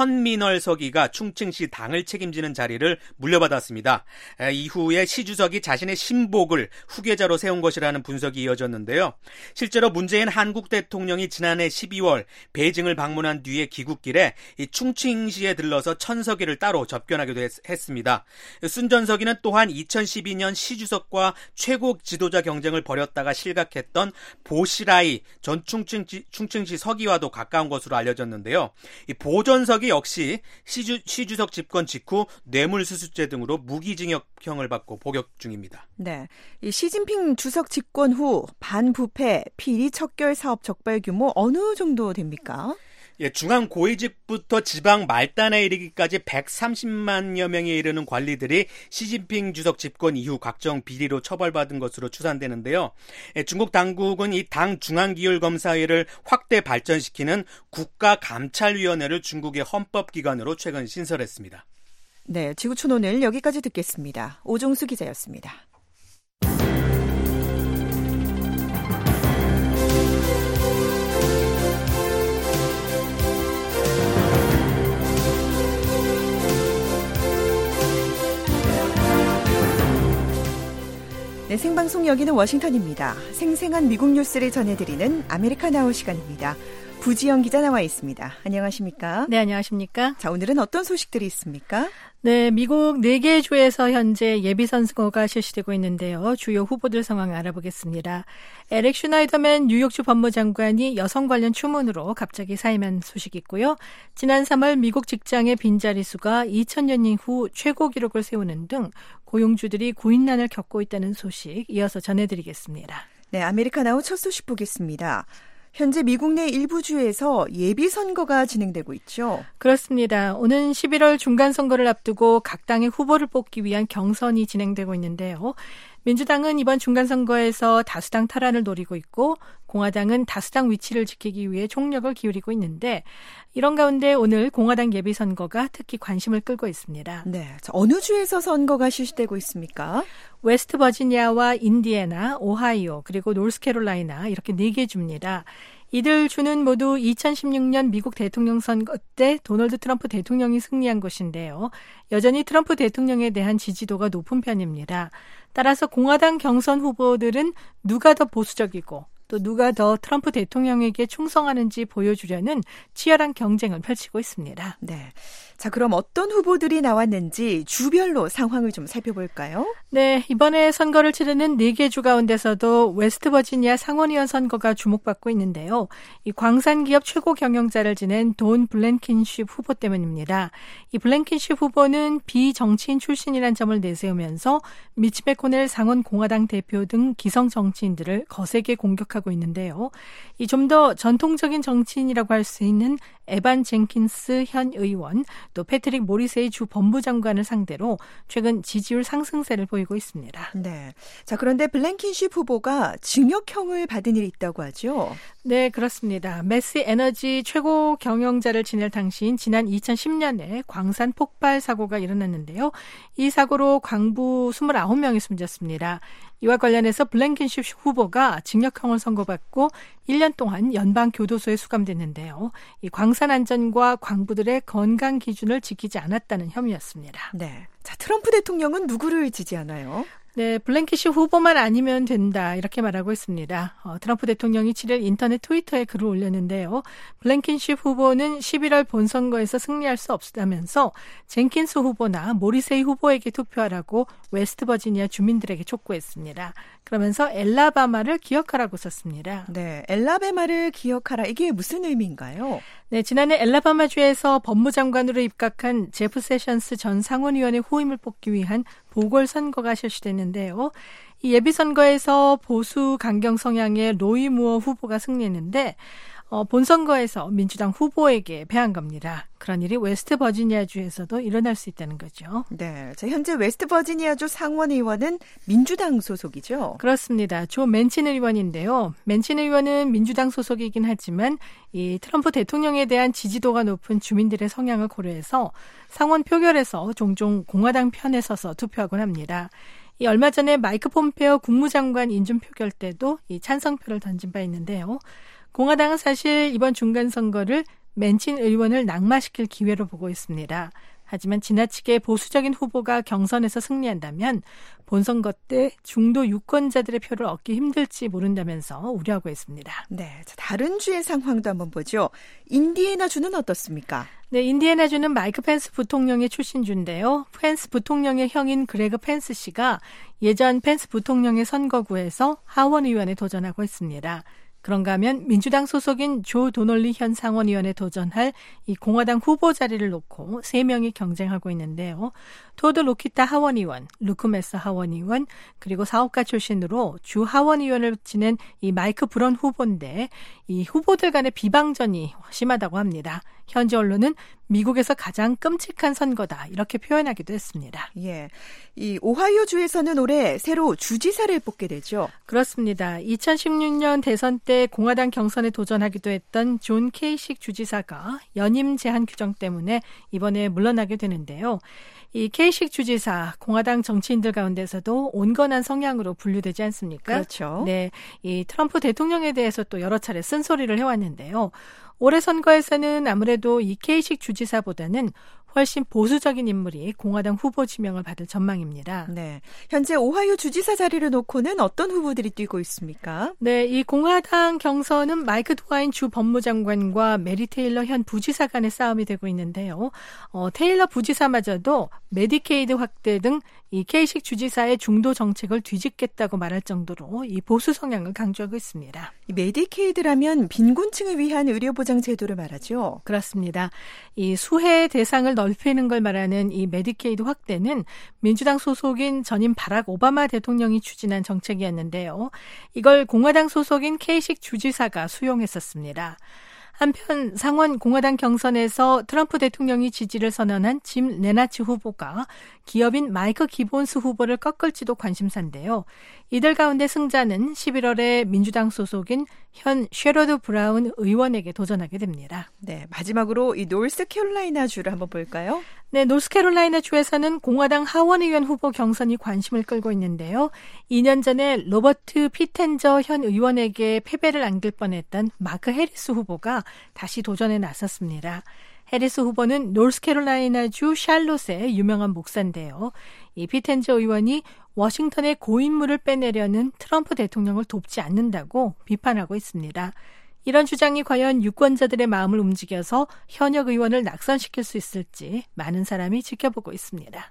천민월석이가 충칭시 당을 책임지는 자리를 물려받았습니다. 이후에 시 주석이 자신의 신복을 후계자로 세운 것이라는 분석이 이어졌는데요. 실제로 문재인 한국 대통령이 지난해 12월 베이징을 방문한 뒤에 귀국길에 이 충칭시에 들러서 천석이를 따로 접견하기도 했습니다. 순전석이는 또한 2012년 시주석과 최고 지도자 경쟁을 벌였다가 실각했던 보시라이 전 충칭시 서기와도 가까운 것으로 알려졌는데요. 이 보전석이 역시 시주석 집권 직후 뇌물수수죄 등으로 무기징역형을 받고 복역 중입니다. 네, 이 시진핑 주석 집권 후 반부패 비리 척결 사업 적발 규모 어느 정도 됩니까? 중앙 고위직부터 지방 말단에 이르기까지 130만여 명에 이르는 관리들이 시진핑 주석 집권 이후 각종 비리로 처벌받은 것으로 추산되는데요. 중국 당국은 이 당 중앙기율검사회를 확대 발전시키는 국가감찰위원회를 중국의 헌법기관으로 최근 신설했습니다. 네, 지구촌 오늘 여기까지 듣겠습니다. 오종수 기자였습니다. 네, 생방송 여기는 워싱턴입니다. 생생한 미국 뉴스를 전해드리는 아메리카나우 시간입니다. 부지영 기자 나와 있습니다. 안녕하십니까? 네, 안녕하십니까? 자, 오늘은 어떤 소식들이 있습니까? 네, 미국 4개 주에서 현재 예비선거가 실시되고 있는데요. 주요 후보들 상황 알아보겠습니다. 에릭 슈나이더맨 뉴욕주 법무장관이 여성 관련 추문으로 갑자기 사임한 소식이 있고요. 지난 3월 미국 직장의 빈자리 수가 2000년 이후 최고 기록을 세우는 등 고용주들이 고인난을 겪고 있다는 소식 이어서 전해드리겠습니다. 네, 아메리카나우 첫 소식 보겠습니다. 현재 미국 내 일부 주에서 예비선거가 진행되고 있죠. 그렇습니다. 오는 11월 중간선거를 앞두고 각 당의 후보를 뽑기 위한 경선이 진행되고 있는데요. 민주당은 이번 중간선거에서 다수당 탈환을 노리고 있고 공화당은 다수당 위치를 지키기 위해 총력을 기울이고 있는데 이런 가운데 오늘 공화당 예비선거가 특히 관심을 끌고 있습니다. 네, 어느 주에서 선거가 실시되고 있습니까? 웨스트 버지니아와 인디애나, 오하이오, 그리고 노스캐롤라이나 이렇게 4개 주입니다. 이들 주는 모두 2016년 미국 대통령 선거 때 도널드 트럼프 대통령이 승리한 곳인데요. 여전히 트럼프 대통령에 대한 지지도가 높은 편입니다. 따라서 공화당 경선 후보들은 누가 더 보수적이고 또 누가 더 트럼프 대통령에게 충성하는지 보여주려는 치열한 경쟁을 펼치고 있습니다. 네. 자, 그럼 어떤 후보들이 나왔는지 주별로 상황을 좀 살펴볼까요? 네, 이번에 선거를 치르는 4개 주 가운데서도 웨스트버지니아 상원의원 선거가 주목받고 있는데요. 이 광산기업 최고 경영자를 지낸 돈 블랭킨쉽 후보 때문입니다. 이 블랭킨쉽 후보는 비정치인 출신이라는 점을 내세우면서 미치 매코넬 상원 공화당 대표 등 기성 정치인들을 거세게 공격하고 있는데요. 이 좀 더 전통적인 정치인이라고 할 수 있는 에반 젠킨스 현 의원, 또 패트릭 모리세이 주 법무장관을 상대로 최근 지지율 상승세를 보이고 있습니다. 네. 자, 그런데 블랭킨쉽 후보가 징역형을 받은 일이 있다고 하죠? 네, 그렇습니다. 메시 에너지 최고 경영자를 지낼 당시인 지난 2010년에 광산 폭발 사고가 일어났는데요. 이 사고로 광부 29명이 숨졌습니다. 이와 관련해서 블랭킨쉽 후보가 징역형을 선고받고 1년 동안 연방교도소에 수감됐는데요. 이 광산 안전과 광부들의 건강 기준을 지키지 않았다는 혐의였습니다. 네. 자, 트럼프 대통령은 누구를 지지하나요? 네, 블랭킨쉽 후보만 아니면 된다 이렇게 말하고 있습니다. 트럼프 대통령이 7일 인터넷 트위터에 글을 올렸는데요. 블랭킨쉽 후보는 11월 본선거에서 승리할 수 없다면서 젠킨스 후보나 모리세이 후보에게 투표하라고 웨스트버지니아 주민들에게 촉구했습니다. 그러면서 엘라바마를 기억하라고 썼습니다. 네, 엘라바마를 기억하라. 이게 무슨 의미인가요? 네, 지난해 엘라바마주에서 법무장관으로 입각한 제프 세션스 전 상원의원의 후임을 뽑기 위한 보궐선거가 실시됐는데요. 이 예비선거에서 보수 강경 성향의 로이 무어 후보가 승리했는데 본선거에서 민주당 후보에게 패한 겁니다. 그런 일이 웨스트버지니아주에서도 일어날 수 있다는 거죠. 네, 자, 현재 웨스트버지니아주 상원의원은 민주당 소속이죠? 그렇습니다. 조 맨친 의원인데요. 맨친 의원은 민주당 소속이긴 하지만 이 트럼프 대통령에 대한 지지도가 높은 주민들의 성향을 고려해서 상원 표결에서 종종 공화당 편에 서서 투표하곤 합니다. 이 얼마 전에 마이크 폼페오 국무장관 인준 표결 때도 이 찬성표를 던진 바 있는데요. 공화당은 사실 이번 중간선거를 맨친 의원을 낙마시킬 기회로 보고 있습니다. 하지만 지나치게 보수적인 후보가 경선에서 승리한다면 본선거 때 중도 유권자들의 표를 얻기 힘들지 모른다면서 우려하고 있습니다. 네, 자, 다른 주의 상황도 한번 보죠. 인디애나주는 어떻습니까? 네, 인디애나주는 마이크 펜스 부통령의 출신주인데요. 펜스 부통령의 형인 그레그 펜스 씨가 예전 펜스 부통령의 선거구에서 하원 의원에 도전하고 있습니다. 그런가 하면 민주당 소속인 조 도널리 현 상원의원에 도전할 이 공화당 후보 자리를 놓고 3명이 경쟁하고 있는데요. 토드 로키타 하원의원, 루크 메서 하원의원, 그리고 사업가 출신으로 주 하원의원을 지낸 이 마이크 브런 후보인데 이 후보들 간의 비방전이 심하다고 합니다. 현지 언론은 미국에서 가장 끔찍한 선거다 이렇게 표현하기도 했습니다. 예, 이 오하이오주에서는 올해 새로 주지사를 뽑게 되죠. 그렇습니다. 2016년 대선 때 공화당 경선에 도전하기도 했던 존 케이식 주지사가 연임 제한 규정 때문에 이번에 물러나게 되는데요. 이 케이식 주지사 공화당 정치인들 가운데서도 온건한 성향으로 분류되지 않습니까? 그렇죠. 네, 이 트럼프 대통령에 대해서 또 여러 차례 쓴소리를 해왔는데요. 올해 선거에서는 아무래도 이 케이식 주지사보다는 훨씬 보수적인 인물이 공화당 후보 지명을 받을 전망입니다. 네, 현재 오하이오 주지사 자리를 놓고는 어떤 후보들이 뛰고 있습니까? 네, 이 공화당 경선은 마이크 도와인 주 법무장관과 메리 테일러 현 부지사 간의 싸움이 되고 있는데요. 테일러 부지사마저도 메디케이드 확대 등 이 케이식 주지사의 중도 정책을 뒤집겠다고 말할 정도로 이 보수 성향을 강조하고 있습니다. 이 메디케이드라면 빈곤층을 위한 의료보장 제도를 말하죠. 그렇습니다. 이 수혜 대상을 넓히는 걸 말하는 이 메디케이드 확대는 민주당 소속인 전임 바락 오바마 대통령이 추진한 정책이었는데요. 이걸 공화당 소속인 케이식 주지사가 수용했었습니다. 한편 상원 공화당 경선에서 트럼프 대통령이 지지를 선언한 짐 레나츠 후보가 기업인 마이크 기본스 후보를 꺾을지도 관심사인데요. 이들 가운데 승자는 11월에 민주당 소속인 현 셰러드 브라운 의원에게 도전하게 됩니다. 네, 마지막으로 이 노스캐롤라이나 주를 한번 볼까요? 네, 노스캐롤라이나 주에서는 공화당 하원의원 후보 경선이 관심을 끌고 있는데요. 2년 전에 로버트 피텐저 현 의원에게 패배를 안길 뻔했던 마크 해리스 후보가 다시 도전에 나섰습니다. 해리스 후보는 노스캐롤라이나주 샬롯의 유명한 목사인데요. 이 피텐저 의원이 워싱턴의 고인물을 빼내려는 트럼프 대통령을 돕지 않는다고 비판하고 있습니다. 이런 주장이 과연 유권자들의 마음을 움직여서 현역 의원을 낙선시킬 수 있을지 많은 사람이 지켜보고 있습니다.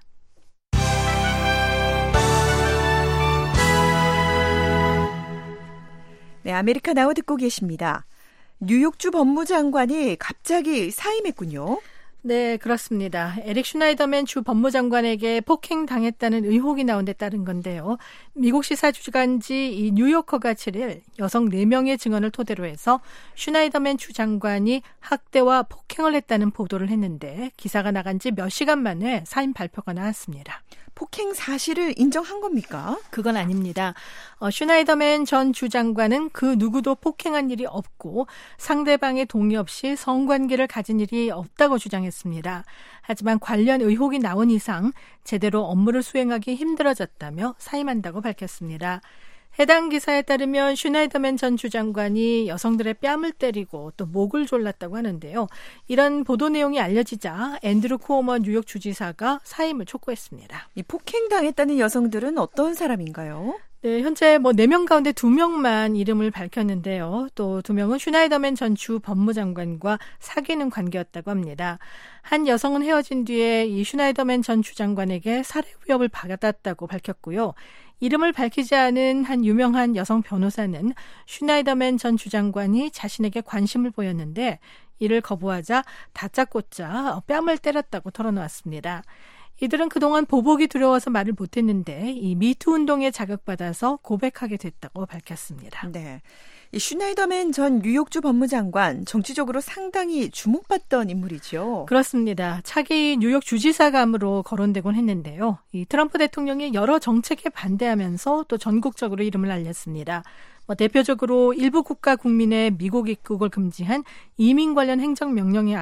네, 아메리카 나우 듣고 계십니다. 뉴욕주 법무장관이 갑자기 사임했군요. 네, 그렇습니다. 에릭 슈나이더맨 주 법무장관에게 폭행당했다는 의혹이 나온 데 따른 건데요. 미국 시사주간지 이 뉴요커가 7일 여성 4명의 증언을 토대로 해서 슈나이더맨 주 장관이 학대와 폭행을 했다는 보도를 했는데 기사가 나간 지 몇 시간 만에 사임 발표가 나왔습니다. 폭행 사실을 인정한 겁니까? 그건 아닙니다. 슈나이더맨 전 주장관은 그 누구도 폭행한 일이 없고 상대방의 동의 없이 성관계를 가진 일이 없다고 주장했습니다. 하지만 관련 의혹이 나온 이상 제대로 업무를 수행하기 힘들어졌다며 사임한다고 밝혔습니다. 해당 기사에 따르면 슈나이더맨 전 주장관이 여성들의 뺨을 때리고 또 목을 졸랐다고 하는데요. 이런 보도 내용이 알려지자 앤드루 쿠오머 뉴욕 주지사가 사임을 촉구했습니다. 이 폭행당했다는 여성들은 어떤 사람인가요? 네, 현재 4명 가운데 2명만 이름을 밝혔는데요. 또 2명은 슈나이더맨 전 주 법무장관과 사귀는 관계였다고 합니다. 한 여성은 헤어진 뒤에 이 슈나이더맨 전 주장관에게 살해 위협을 받았다고 밝혔고요. 이름을 밝히지 않은 한 유명한 여성 변호사는 슈나이더맨 전 주장관이 자신에게 관심을 보였는데 이를 거부하자 다짜고짜 뺨을 때렸다고 털어놓았습니다. 이들은 그동안 보복이 두려워서 말을 못했는데 이 미투 운동에 자극받아서 고백하게 됐다고 밝혔습니다. 네, 이 슈나이더맨 전 뉴욕주 법무장관 정치적으로 상당히 주목받던 인물이죠. 그렇습니다. 차기 뉴욕 주지사감으로 거론되곤 했는데요. 이 트럼프 대통령이 여러 정책에 반대하면서 또 전국적으로 이름을 알렸습니다. 대표적으로 일부 국가 국민의 미국 입국을 금지한 이민 관련 행정명령에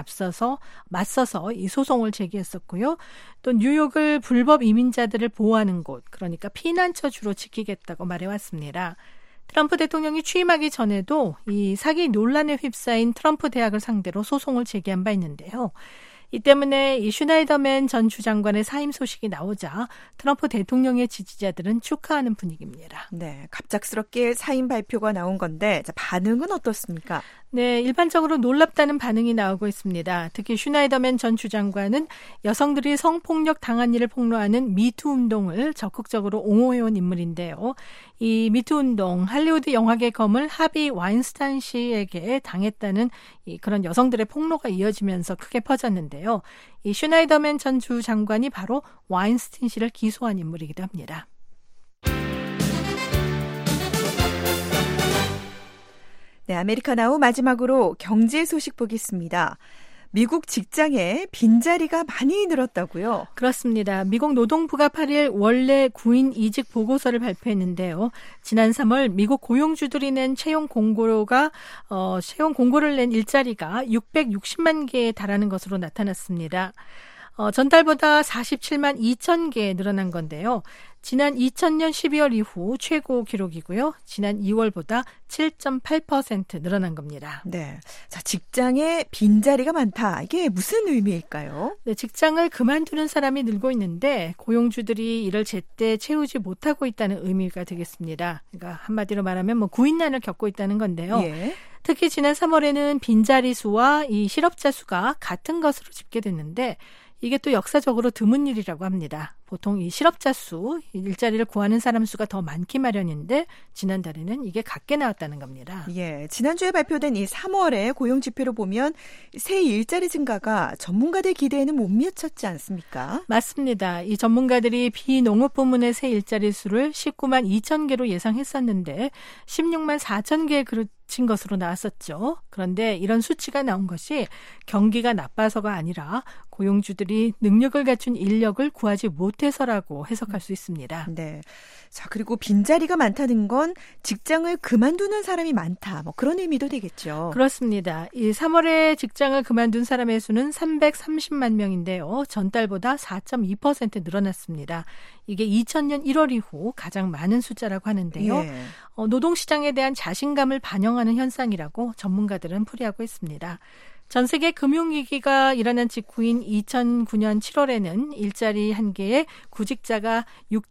맞서서 이 소송을 제기했었고요. 또 뉴욕을 불법 이민자들을 보호하는 곳, 그러니까 피난처주로 지키겠다고 말해왔습니다. 트럼프 대통령이 취임하기 전에도 이 사기 논란에 휩싸인 트럼프 대학을 상대로 소송을 제기한 바 있는데요. 이 때문에 이 슈나이더맨 전 주장관의 사임 소식이 나오자 트럼프 대통령의 지지자들은 축하하는 분위기입니다. 네, 갑작스럽게 사임 발표가 나온 건데 반응은 어떻습니까? 네, 일반적으로 놀랍다는 반응이 나오고 있습니다. 특히 슈나이더맨 전 주장관은 여성들이 성폭력 당한 일을 폭로하는 미투 운동을 적극적으로 옹호해온 인물인데요. 이 미투 운동, 할리우드 영화계 거물 하비 와인스타인 씨에게 당했다는 그런 여성들의 폭로가 이어지면서 크게 퍼졌는데요. 이 슈나이더맨 전 주장관이 바로 와인스타인 씨를 기소한 인물이기도 합니다. 네, 아메리카나우 마지막으로 경제 소식 보겠습니다. 미국 직장에 빈자리가 많이 늘었다고요? 그렇습니다. 미국 노동부가 8일 원래 구인 이직 보고서를 발표했는데요. 지난 3월 미국 고용주들이 낸 채용 공고를 낸 일자리가 660만 개에 달하는 것으로 나타났습니다. 전달보다 47만 2천 개 늘어난 건데요. 지난 2000년 12월 이후 최고 기록이고요. 지난 2월보다 7.8% 늘어난 겁니다. 네, 자, 직장에 빈자리가 많다. 이게 무슨 의미일까요? 네, 직장을 그만두는 사람이 늘고 있는데 고용주들이 이를 제때 채우지 못하고 있다는 의미가 되겠습니다. 그러니까 한마디로 말하면 구인난을 겪고 있다는 건데요. 예. 특히 지난 3월에는 빈자리 수와 이 실업자 수가 같은 것으로 집계됐는데 이게 또 역사적으로 드문 일이라고 합니다. 보통 이 실업자 수, 일자리를 구하는 사람 수가 더 많기 마련인데 지난달에는 이게 같게 나왔다는 겁니다. 예, 지난주에 발표된 이 3월의 고용 지표를 보면 새 일자리 증가가 전문가들 기대에는 못 미쳤지 않습니까? 맞습니다. 이 전문가들이 비농업 부문의 새 일자리 수를 19만 2천 개로 예상했었는데 16만 4천 개에 그친 것으로 나왔었죠. 그런데 이런 수치가 나온 것이 경기가 나빠서가 아니라 고용주들이 능력을 갖춘 인력을 구하지 못해서라고 해석할 수 있습니다. 네. 자, 그리고 빈자리가 많다는 건 직장을 그만두는 사람이 많다. 그런 의미도 되겠죠. 그렇습니다. 이 3월에 직장을 그만둔 사람의 수는 330만 명인데요. 전달보다 4.2% 늘어났습니다. 이게 2000년 1월 이후 가장 많은 숫자라고 하는데요. 예. 노동시장에 대한 자신감을 반영하는 현상이라고 전문가들은 풀이하고 있습니다. 전 세계 금융위기가 일어난 직후인 2009년 7월에는 일자리 한 개에 구직자가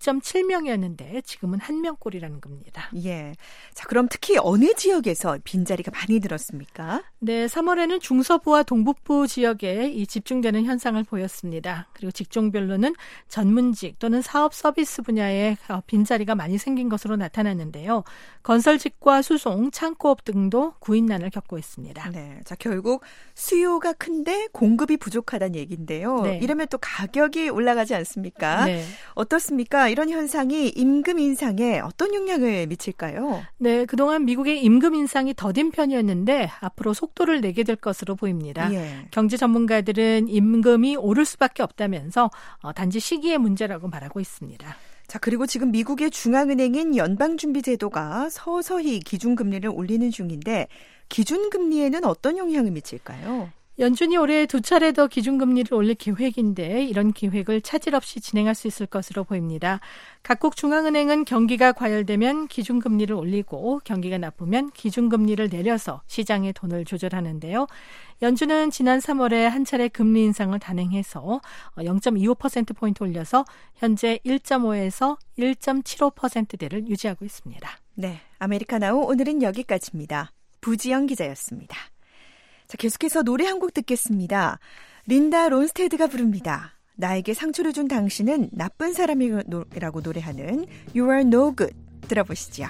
6.7명이었는데 지금은 1명꼴이라는 겁니다. 예. 자, 그럼 특히 어느 지역에서 빈자리가 많이 늘었습니까? 네, 3월에는 중서부와 동북부 지역에 이 집중되는 현상을 보였습니다. 그리고 직종별로는 전문직 또는 사업 서비스 분야에 빈자리가 많이 생긴 것으로 나타났는데요. 건설직과 수송, 창고업 등도 구인난을 겪고 있습니다. 네, 자, 결국 수요가 큰데 공급이 부족하다는 얘기인데요. 네. 이러면 또 가격이 올라가지 않습니까? 네. 어떻습니까? 이런 현상이 임금 인상에 어떤 영향을 미칠까요? 네, 그동안 미국의 임금 인상이 더딘 편이었는데 앞으로 속도를 내게 될 것으로 보입니다. 예. 경제 전문가들은 임금이 오를 수밖에 없다면서 단지 시기의 문제라고 말하고 있습니다. 자, 그리고 지금 미국의 중앙은행인 연방준비제도가 서서히 기준금리를 올리는 중인데 기준금리에는 어떤 영향을 미칠까요? 연준이 올해 2차례 더 기준금리를 올릴 계획인데 이런 계획을 차질 없이 진행할 수 있을 것으로 보입니다. 각국 중앙은행은 경기가 과열되면 기준금리를 올리고 경기가 나쁘면 기준금리를 내려서 시장의 돈을 조절하는데요. 연준은 지난 3월에 한 차례 금리 인상을 단행해서 0.25%포인트 올려서 현재 1.5에서 1.75%대를 유지하고 있습니다. 네, 아메리카나우 오늘은 여기까지입니다. 부지영 기자였습니다. 자, 계속해서 노래 한 곡 듣겠습니다. 린다 론스테드가 부릅니다. 나에게 상처를 준 당신은 나쁜 사람이라고 노래하는 You are no good 들어보시죠.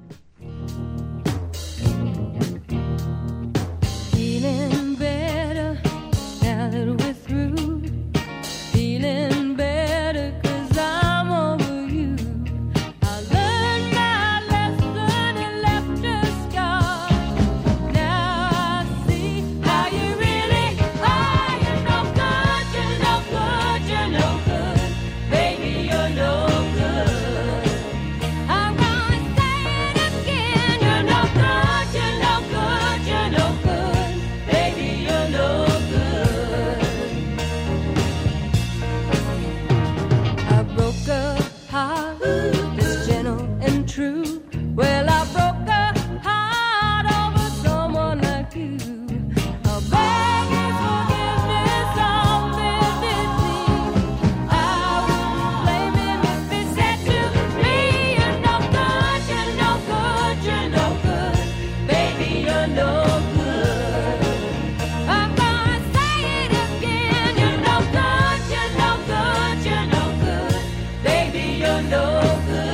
Feeling better now that we're through. Feeling better 'cause I'm over you. I learned my lesson and left a scar. Now I see how you really are. You're no good, you're no good, you're no good. Baby, you're no good. I'm gonna say it again. You're no good, you're no good, you're no good. Baby, you're no good. I broke a heart that's gentle and true. Well, I broke a heart over someone like you. I beg your forgiveness, I'll visit me. I wouldn't blame him if he said to me, you're no good, you're no good, you're no good. Baby, you're no good. I'm gonna say it again. You're no good, you're no good, you're no good. Baby, you're no good.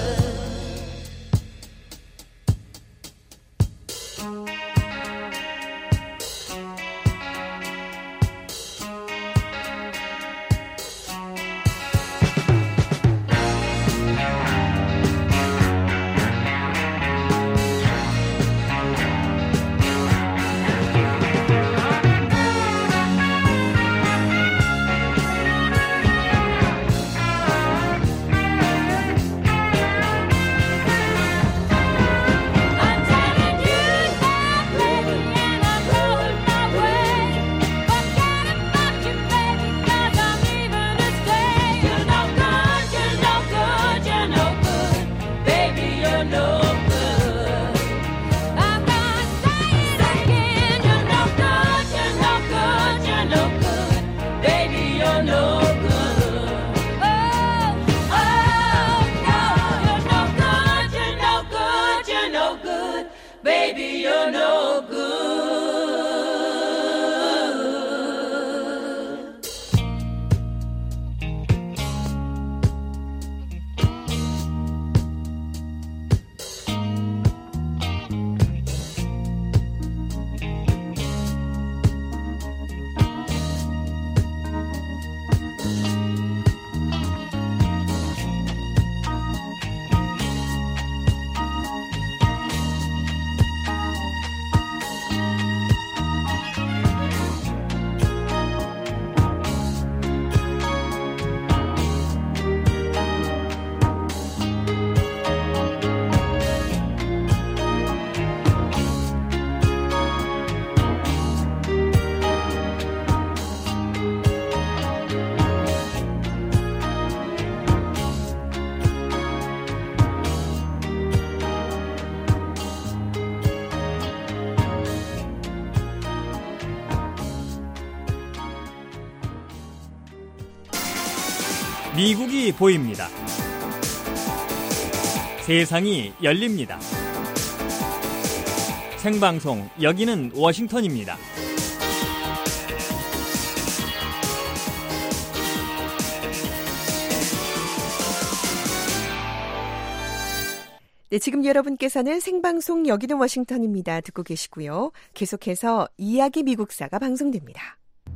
I'm telling you now, baby, and I'm going my way. Forget about you, baby, 'cause I'm leaving to stay. You're no good, you're no good, you're no good. Baby, you're no good. I'm gonna say it again. You're no good, you're no good, you're no good. Baby, you're no good. Oh, no, you're no good, you're no good, you're no good. Baby, you're no good. 미국이 보입니다. 세상이 열립니다. 생방송 여기는 워싱턴입니다. 네, 지금 여러분께서는 생방송 여기는 워싱턴입니다. 듣고 계시고요. 계속해서 이야기 미국사가 방송됩니다.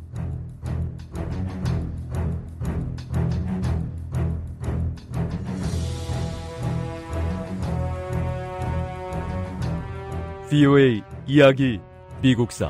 VOA 이야기 미국사.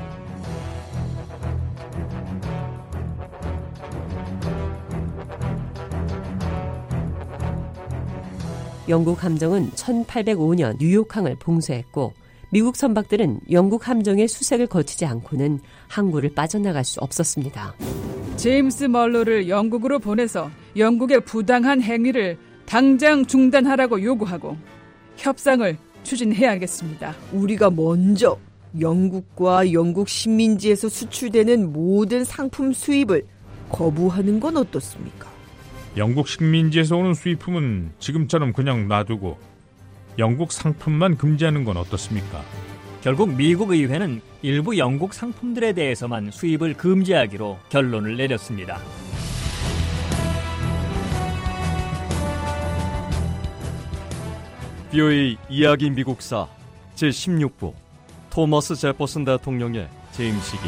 영국 함정은 1805년 뉴욕항을 봉쇄했고 미국 선박들은 영국 함정의 수색을 거치지 않고는 항구를 빠져나갈 수 없었습니다. 제임스 멀로를 영국으로 보내서 영국의 부당한 행위를 당장 중단하라고 요구하고 협상을 추진해야겠습니다. 우리가 먼저 영국과 영국 식민지에서 수출되는 모든 상품 수입을 거부하는 건 어떻습니까? 영국 식민지에서 오는 수입품은 지금처럼 그냥 놔두고 영국 상품만 금지하는 건 어떻습니까? 결국 미국 의회는 일부 영국 상품들에 대해서만 수입을 금지하기로 결론을 내렸습니다. VOA 이야기 미국사 제16부 토머스 제퍼슨 대통령의 재임식이.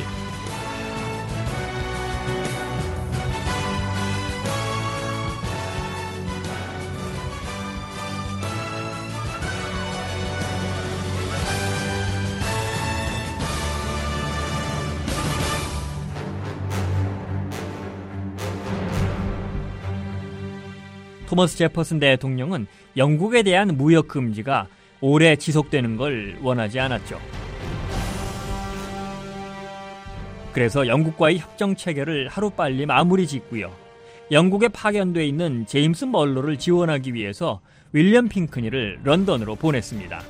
토머스 제퍼슨 대통령은 영국에 대한 무역 금지가 오래 지속되는 걸 원하지 않았죠. 그래서 영국과의 협정 체결을 하루빨리 마무리 짓고요. 영국에 파견돼 있는 제임스 멀로를 지원하기 위해서 윌리엄 핑크니를 런던으로 보냈습니다.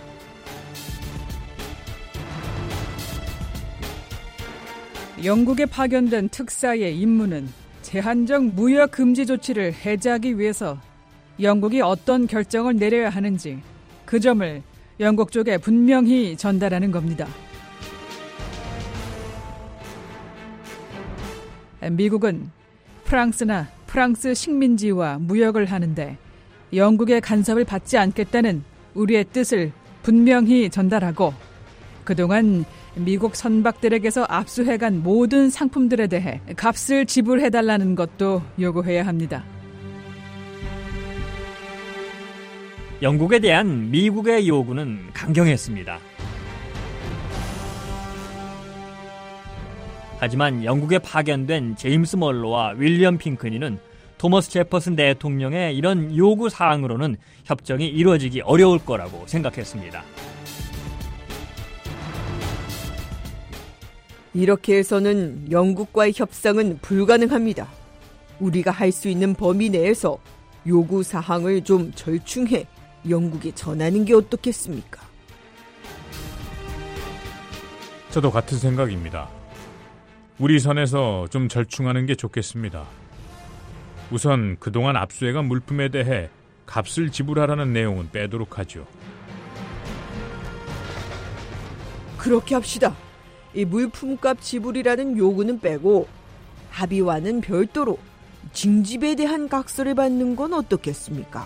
영국에 파견된 특사의 임무는 제한적 무역 금지 조치를 해제하기 위해서 영국이 어떤 결정을 내려야 하는지 그 점을 영국 쪽에 분명히 전달하는 겁니다. 미국은 프랑스나 프랑스 식민지와 무역을 하는데 영국의 간섭을 받지 않겠다는 우리의 뜻을 분명히 전달하고 그동안 미국 선박들에게서 압수해간 모든 상품들에 대해 값을 지불해달라는 것도 요구해야 합니다. 영국에 대한 미국의 요구는 강경했습니다. 하지만 영국에 파견된 제임스 멀로와 윌리엄 핑크니는 토머스 제퍼슨 대통령의 이런 요구 사항으로는 협정이 이루어지기 어려울 거라고 생각했습니다. 이렇게 해서는 영국과의 협상은 불가능합니다. 우리가 할 수 있는 범위 내에서 요구 사항을 좀 절충해 영국에 전하는 게 어떻겠습니까? 저도 같은 생각입니다. 우리 선에서 좀 절충하는 게 좋겠습니다. 우선 그동안 압수해간 물품에 대해 값을 지불하라는 내용은 빼도록 하죠. 그렇게 합시다. 이 물품값 지불이라는 요구는 빼고 합의와는 별도로 징집에 대한 각서를 받는 건 어떻겠습니까?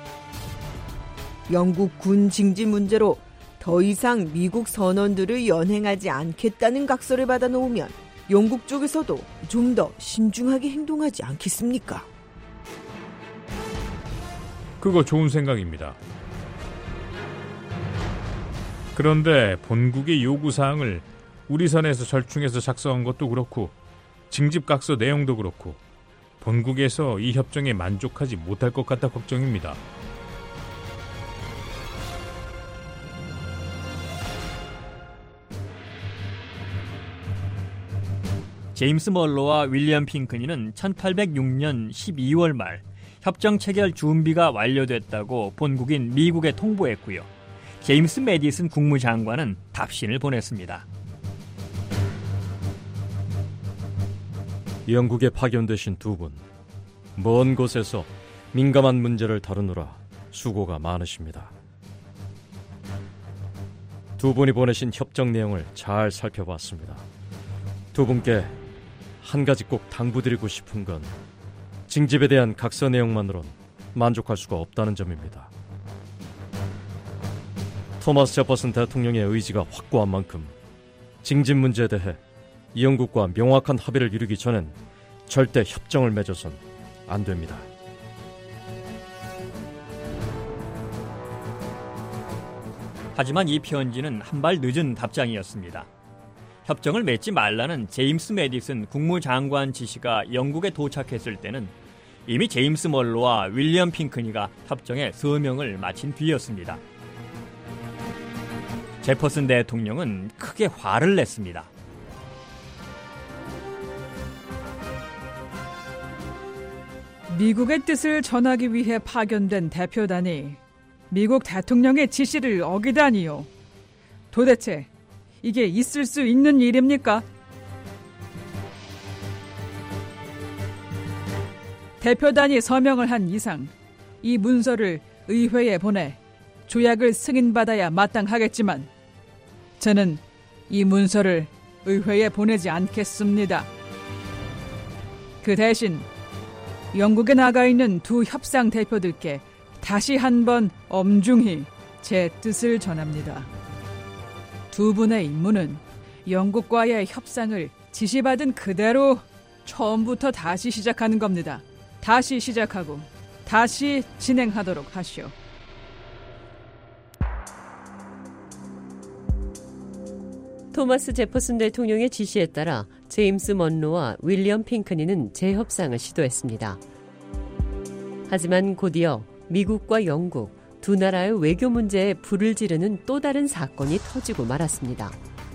영국 군 징집 문제로 더 이상 미국 선원들을 연행하지 않겠다는 각서를 받아놓으면 영국 쪽에서도 좀 더 신중하게 행동하지 않겠습니까? 그거 좋은 생각입니다. 그런데 본국의 요구사항을 우리 선에서 절충해서 작성한 것도 그렇고 징집각서 내용도 그렇고 본국에서 이 협정에 만족하지 못할 것 같아 걱정입니다. 제임스 멀로와 윌리엄 핑크니는 1806년 12월 말 협정 체결 준비가 완료됐다고 본국인 미국에 통보했고요. 제임스 매디슨 국무장관은 답신을 보냈습니다. 영국에 파견되신 두 분, 먼 곳에서 민감한 문제를 다루느라 수고가 많으십니다. 두 분이 보내신 협정 내용을 잘 살펴봤습니다. 두 분께 한 가지 꼭 당부드리고 싶은 건 징집에 대한 각서 내용만으론 만족할 수가 없다는 점입니다. 토마스 제퍼슨 대통령의 의지가 확고한 만큼 징집 문제에 대해 이 영국과 명확한 합의를 이루기 전엔 절대 협정을 맺어선 안 됩니다. 하지만 이 편지는 한 발 늦은 답장이었습니다. 협정을 맺지 말라는 제임스 매디슨 국무장관 지시가 영국에 도착했을 때는 이미 제임스 멀로와 윌리엄 핑크니가 협정에 서명을 마친 뒤였습니다. 제퍼슨 대통령은 크게 화를 냈습니다. 미국의 뜻을 전하기 위해 파견된 대표단이 미국 대통령의 지시를 어기다니요. 도대체 이게 있을 수 있는 일입니까? 대표단이 서명을 한 이상 이 문서를 의회에 보내 조약을 승인받아야 마땅하겠지만 저는 이 문서를 의회에 보내지 않겠습니다. 그 대신 영국에 나가 있는 두 협상 대표들께 다시 한번 엄중히 제 뜻을 전합니다. 두 분의 임무는 영국과의 협상을 지시받은 그대로 처음부터 다시 시작하는 겁니다. 다시 시작하고 다시 진행하도록 하시오. 토마스 제퍼슨 대통령의 지시에 따라 제임스 먼로와 윌리엄 핑크니는 재협상을 시도했습니다. 하지만 곧이어 미국과 영국 두 나라의 외교 문제에 불을 지르는 또 다른 사건이 터지고 말았습니다.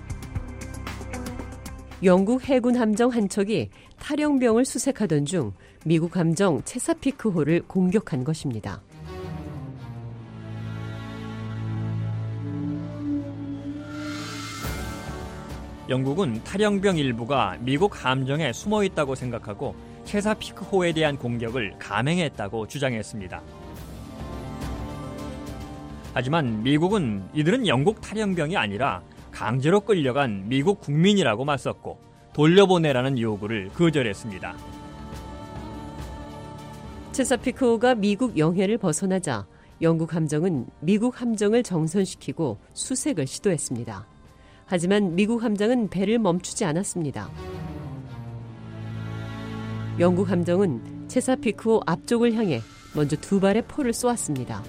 영국 해군 함정 한 척이 탈영병을 수색하던 중 미국 함정 체사피크호를 공격한 것입니다. 영국은 탈영병 일부가 미국 함정에 숨어 있다고 생각하고 체사피크호에 대한 공격을 감행했다고 주장했습니다. 하지만 미국은 이들은 영국 탈영병이 아니라 강제로 끌려간 미국 국민이라고 맞섰고 돌려보내라는 요구를 거절했습니다. 체사피크호가 미국 영해를 벗어나자 영국 함정은 미국 함정을 정선시키고 수색을 시도했습니다. 하지만 미국 함정은 배를 멈추지 않았습니다. 영국 함정은 체사피크호 앞쪽을 향해 먼저 두 발의 포를 쏘았습니다.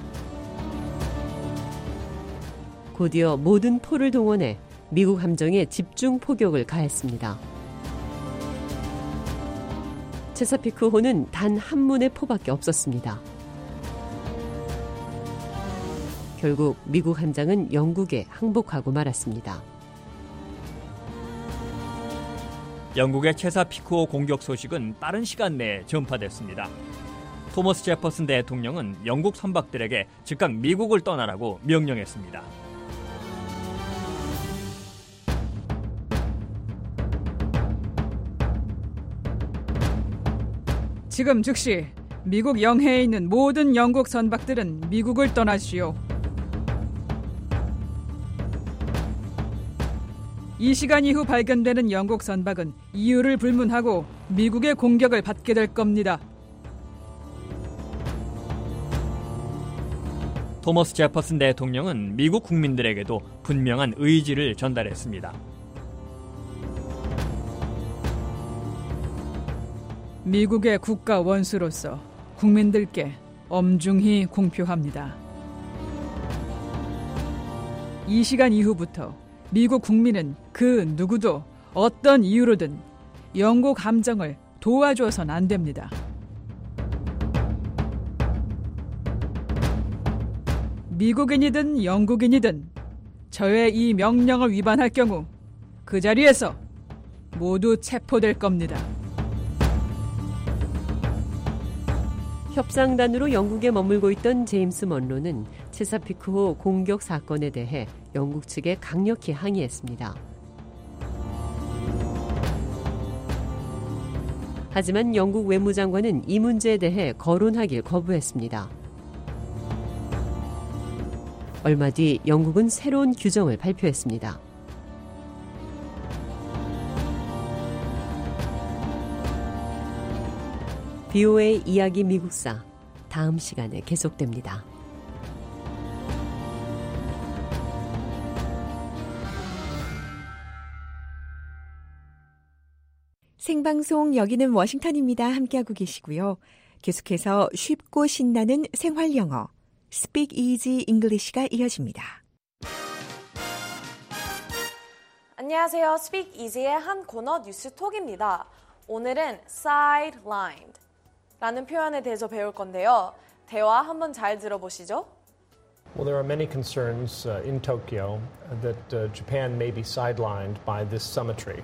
곧이어 모든 포를 동원해 미국 함정에 집중 포격을 가했습니다. 체사피크호는 단 한 문의 포밖에 없었습니다. 결국 미국 함정은 영국에 항복하고 말았습니다. 영국의 체사피크호 공격 소식은 빠른 시간 내에 전파됐습니다. 토머스 제퍼슨 대통령은 영국 선박들에게 즉각 미국을 떠나라고 명령했습니다. 지금 즉시 미국 영해에 있는 모든 영국 선박들은 미국을 떠나시오. 이 시간 이후 발견되는 영국 선박은 이유를 불문하고 미국의 공격을 받게 될 겁니다. 토머스 제퍼슨 대통령은 미국 국민들에게도 분명한 의지를 전달했습니다. 미국의 국가 원수로서 국민들께 엄중히 공표합니다. 이 시간 이후부터 미국 국민은 그 누구도 어떤 이유로든 영국 함정을 도와줘선 안 됩니다. 미국인이든 영국인이든 저의 이 명령을 위반할 경우 그 자리에서 모두 체포될 겁니다. 협상단으로 영국에 머물고 있던 제임스 먼로는 체사피크호 공격 사건에 대해 영국 측에 강력히 항의했습니다. 하지만 영국 외무장관은 이 문제에 대해 거론하길 거부했습니다. 얼마 뒤 영국은 새로운 규정을 발표했습니다. BOA 이야기 미국사 다음 시간에 계속됩니다. 생방송 여기는 워싱턴입니다. 함께하고 계시고요. 계속해서 쉽고 신나는 생활 영어 Speak Easy English가 이어집니다. 안녕하세요. Speak Easy의 한 코너 뉴스톡입니다. 오늘은 sidelined 라는 표현에 대해서 배울 건데요. 대화 한번 잘 들어보시죠. Well, there are many concerns in Tokyo that Japan may be sidelined by this summitry.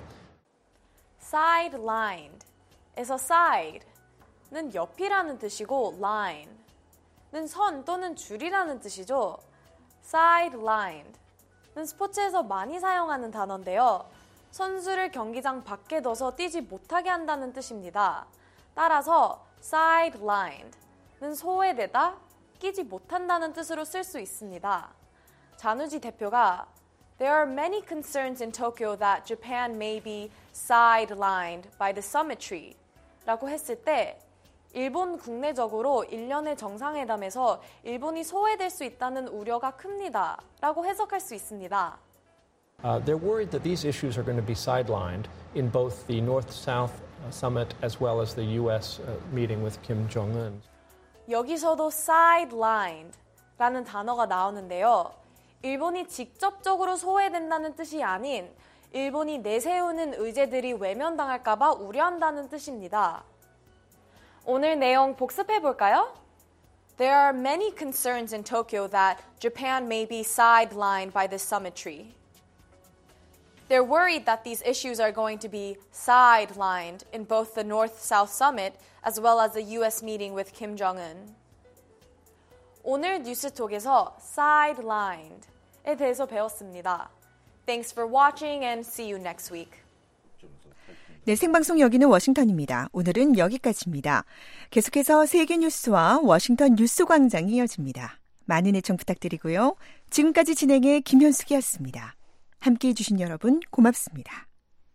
sidelined에서 side는 옆이라는 뜻이고 line는 선 또는 줄이라는 뜻이죠. sidelined는 스포츠에서 많이 사용하는 단어인데요. 선수를 경기장 밖에 둬서 뛰지 못하게 한다는 뜻입니다. 따라서 sidelined는 소외되다, 끼지 못한다는 뜻으로 쓸 수 있습니다. 잔우지 대표가 There are many concerns in Tokyo that Japan may be sidelined by the summitry 라고 했을 때 일본 국내적으로 1년의 정상회담에서 일본이 소외될 수 있다는 우려가 큽니다 라고 해석할 수 있습니다. They're worried that these issues are going to be sidelined in both the North-South summit as well as the U.S. meeting with Kim Jong-un. 여기서도 sidelined라는 단어가 나오는데요. 일본이 직접적으로 소외된다는 뜻이 아닌 일본이 내세우는 의제들이 외면당할까 봐 우려한다는 뜻입니다. 오늘 내용 복습해 볼까요? There are many concerns in Tokyo that Japan may be sidelined by the summitry. They're worried that these issues are going to be sidelined in both the North-South summit as well as the U.S. meeting with Kim Jong-un. 오늘 뉴스톡에서 sidelined에 대해서 배웠습니다. Thanks for watching and see you next week. 네, 생방송 여기는 워싱턴입니다. 오늘은 여기까지입니다. 계속해서 세계 뉴스와 워싱턴 뉴스광장이 이어집니다. 많은 애청 부탁드리고요. 지금까지 진행의 김현숙이었습니다. 함께해 주신 여러분 고맙습니다.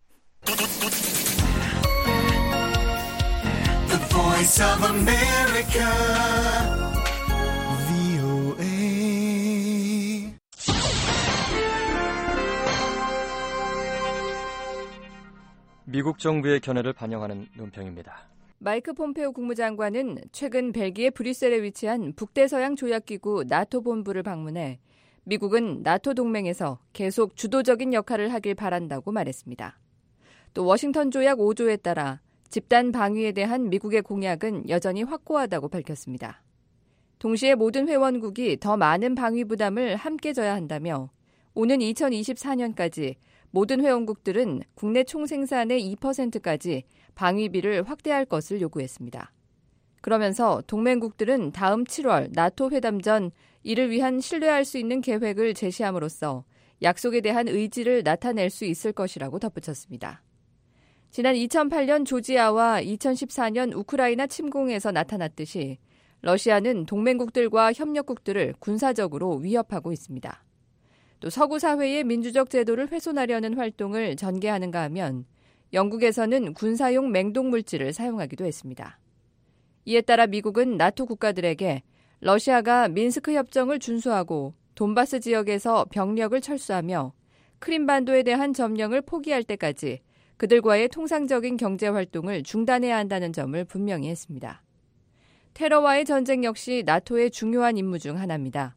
The Voice of America, VOA. 미국 정부의 견해를 반영하는 논평입니다. 마이크 폼페오 국무장관은 최근 벨기에 브뤼셀에 위치한 북대서양 조약기구 나토 본부를 방문해 미국은 나토 동맹에서 계속 주도적인 역할을 하길 바란다고 말했습니다. 또 워싱턴 조약 5조에 따라 집단 방위에 대한 미국의 공약은 여전히 확고하다고 밝혔습니다. 동시에 모든 회원국이 더 많은 방위 부담을 함께 져야 한다며 오는 2024년까지 모든 회원국들은 국내 총생산의 2%까지 방위비를 확대할 것을 요구했습니다. 그러면서 동맹국들은 다음 7월 나토 회담 전 이를 위한 신뢰할 수 있는 계획을 제시함으로써 약속에 대한 의지를 나타낼 수 있을 것이라고 덧붙였습니다. 지난 2008년 조지아와 2014년 우크라이나 침공에서 나타났듯이 러시아는 동맹국들과 협력국들을 군사적으로 위협하고 있습니다. 또 서구 사회의 민주적 제도를 훼손하려는 활동을 전개하는가 하면 영국에서는 군사용 맹독물질을 사용하기도 했습니다. 이에 따라 미국은 나토 국가들에게 러시아가 미न्스크 협정을 준수하고 돈바스 지역에서 병력을 철수하며 크림반도에 대한 점령을 포기할 때까지 그들과의 통상적인 경제활동을 중단해야 한다는 점을 분명히 했습니다. 테러와의 전쟁 역시 나토의 중요한 임무 중 하나입니다.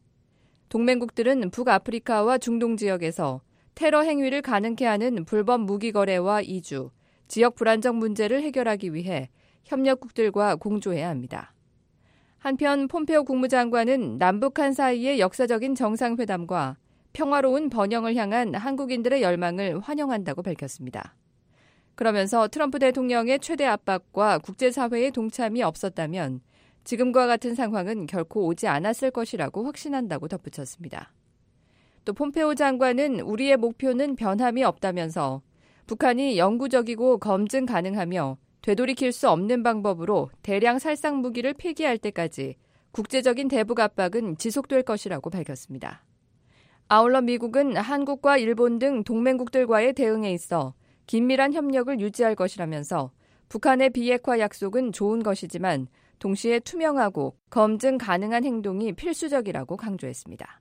동맹국들은 북아프리카와 중동 지역에서 테러 행위를 가능케 하는 불법 무기 거래와 이주, 지역 불안정 문제를 해결하기 위해 협력국들과 공조해야 합니다. 한편 폼페오 국무장관은 남북한 사이의 역사적인 정상회담과 평화로운 번영을 향한 한국인들의 열망을 환영한다고 밝혔습니다. 그러면서 트럼프 대통령의 최대 압박과 국제사회의 동참이 없었다면 지금과 같은 상황은 결코 오지 않았을 것이라고 확신한다고 덧붙였습니다. 또 폼페오 장관은 우리의 목표는 변함이 없다면서 북한이 영구적이고 검증 가능하며 되돌이킬 수 없는 방법으로 대량 살상 무기를 폐기할 때까지 국제적인 대북 압박은 지속될 것이라고 밝혔습니다. 아울러 미국은 한국과 일본 등 동맹국들과의 대응에 있어 긴밀한 협력을 유지할 것이라면서 북한의 비핵화 약속은 좋은 것이지만 동시에 투명하고 검증 가능한 행동이 필수적이라고 강조했습니다.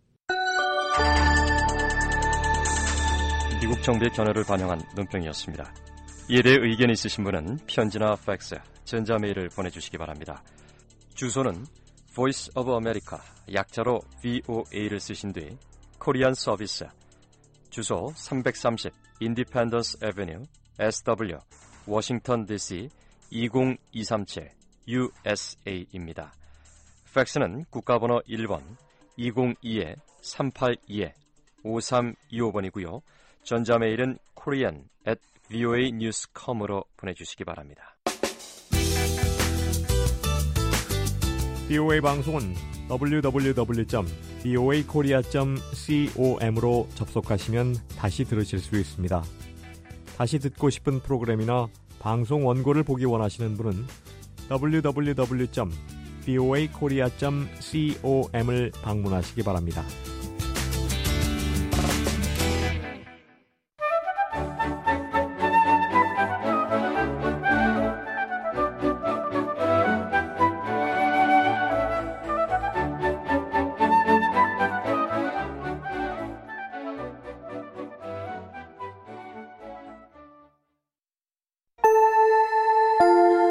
미국 정부의 견해를 반영한 논평이었습니다. 이에 대해 의견 있으신 분은 편지나 팩스, 전자메일을 보내주시기 바랍니다. 주소는 Voice of America, 약자로 VOA를 쓰신 뒤 코리안 서비스, 주소 330 Independence Avenue, SW, 워싱턴 DC 20237 USA입니다. 팩스는 국가번호 1번 202-382-5325번이고요. 전자메일은 korean@voanews.com으로 보내주시기 바랍니다. VOA 방송은 www.voakorea.com으로 접속하시면 다시 들으실 수 있습니다. 다시 듣고 싶은 프로그램이나 방송 원고를 보기 원하시는 분은 www.voakorea.com을 방문하시기 바랍니다.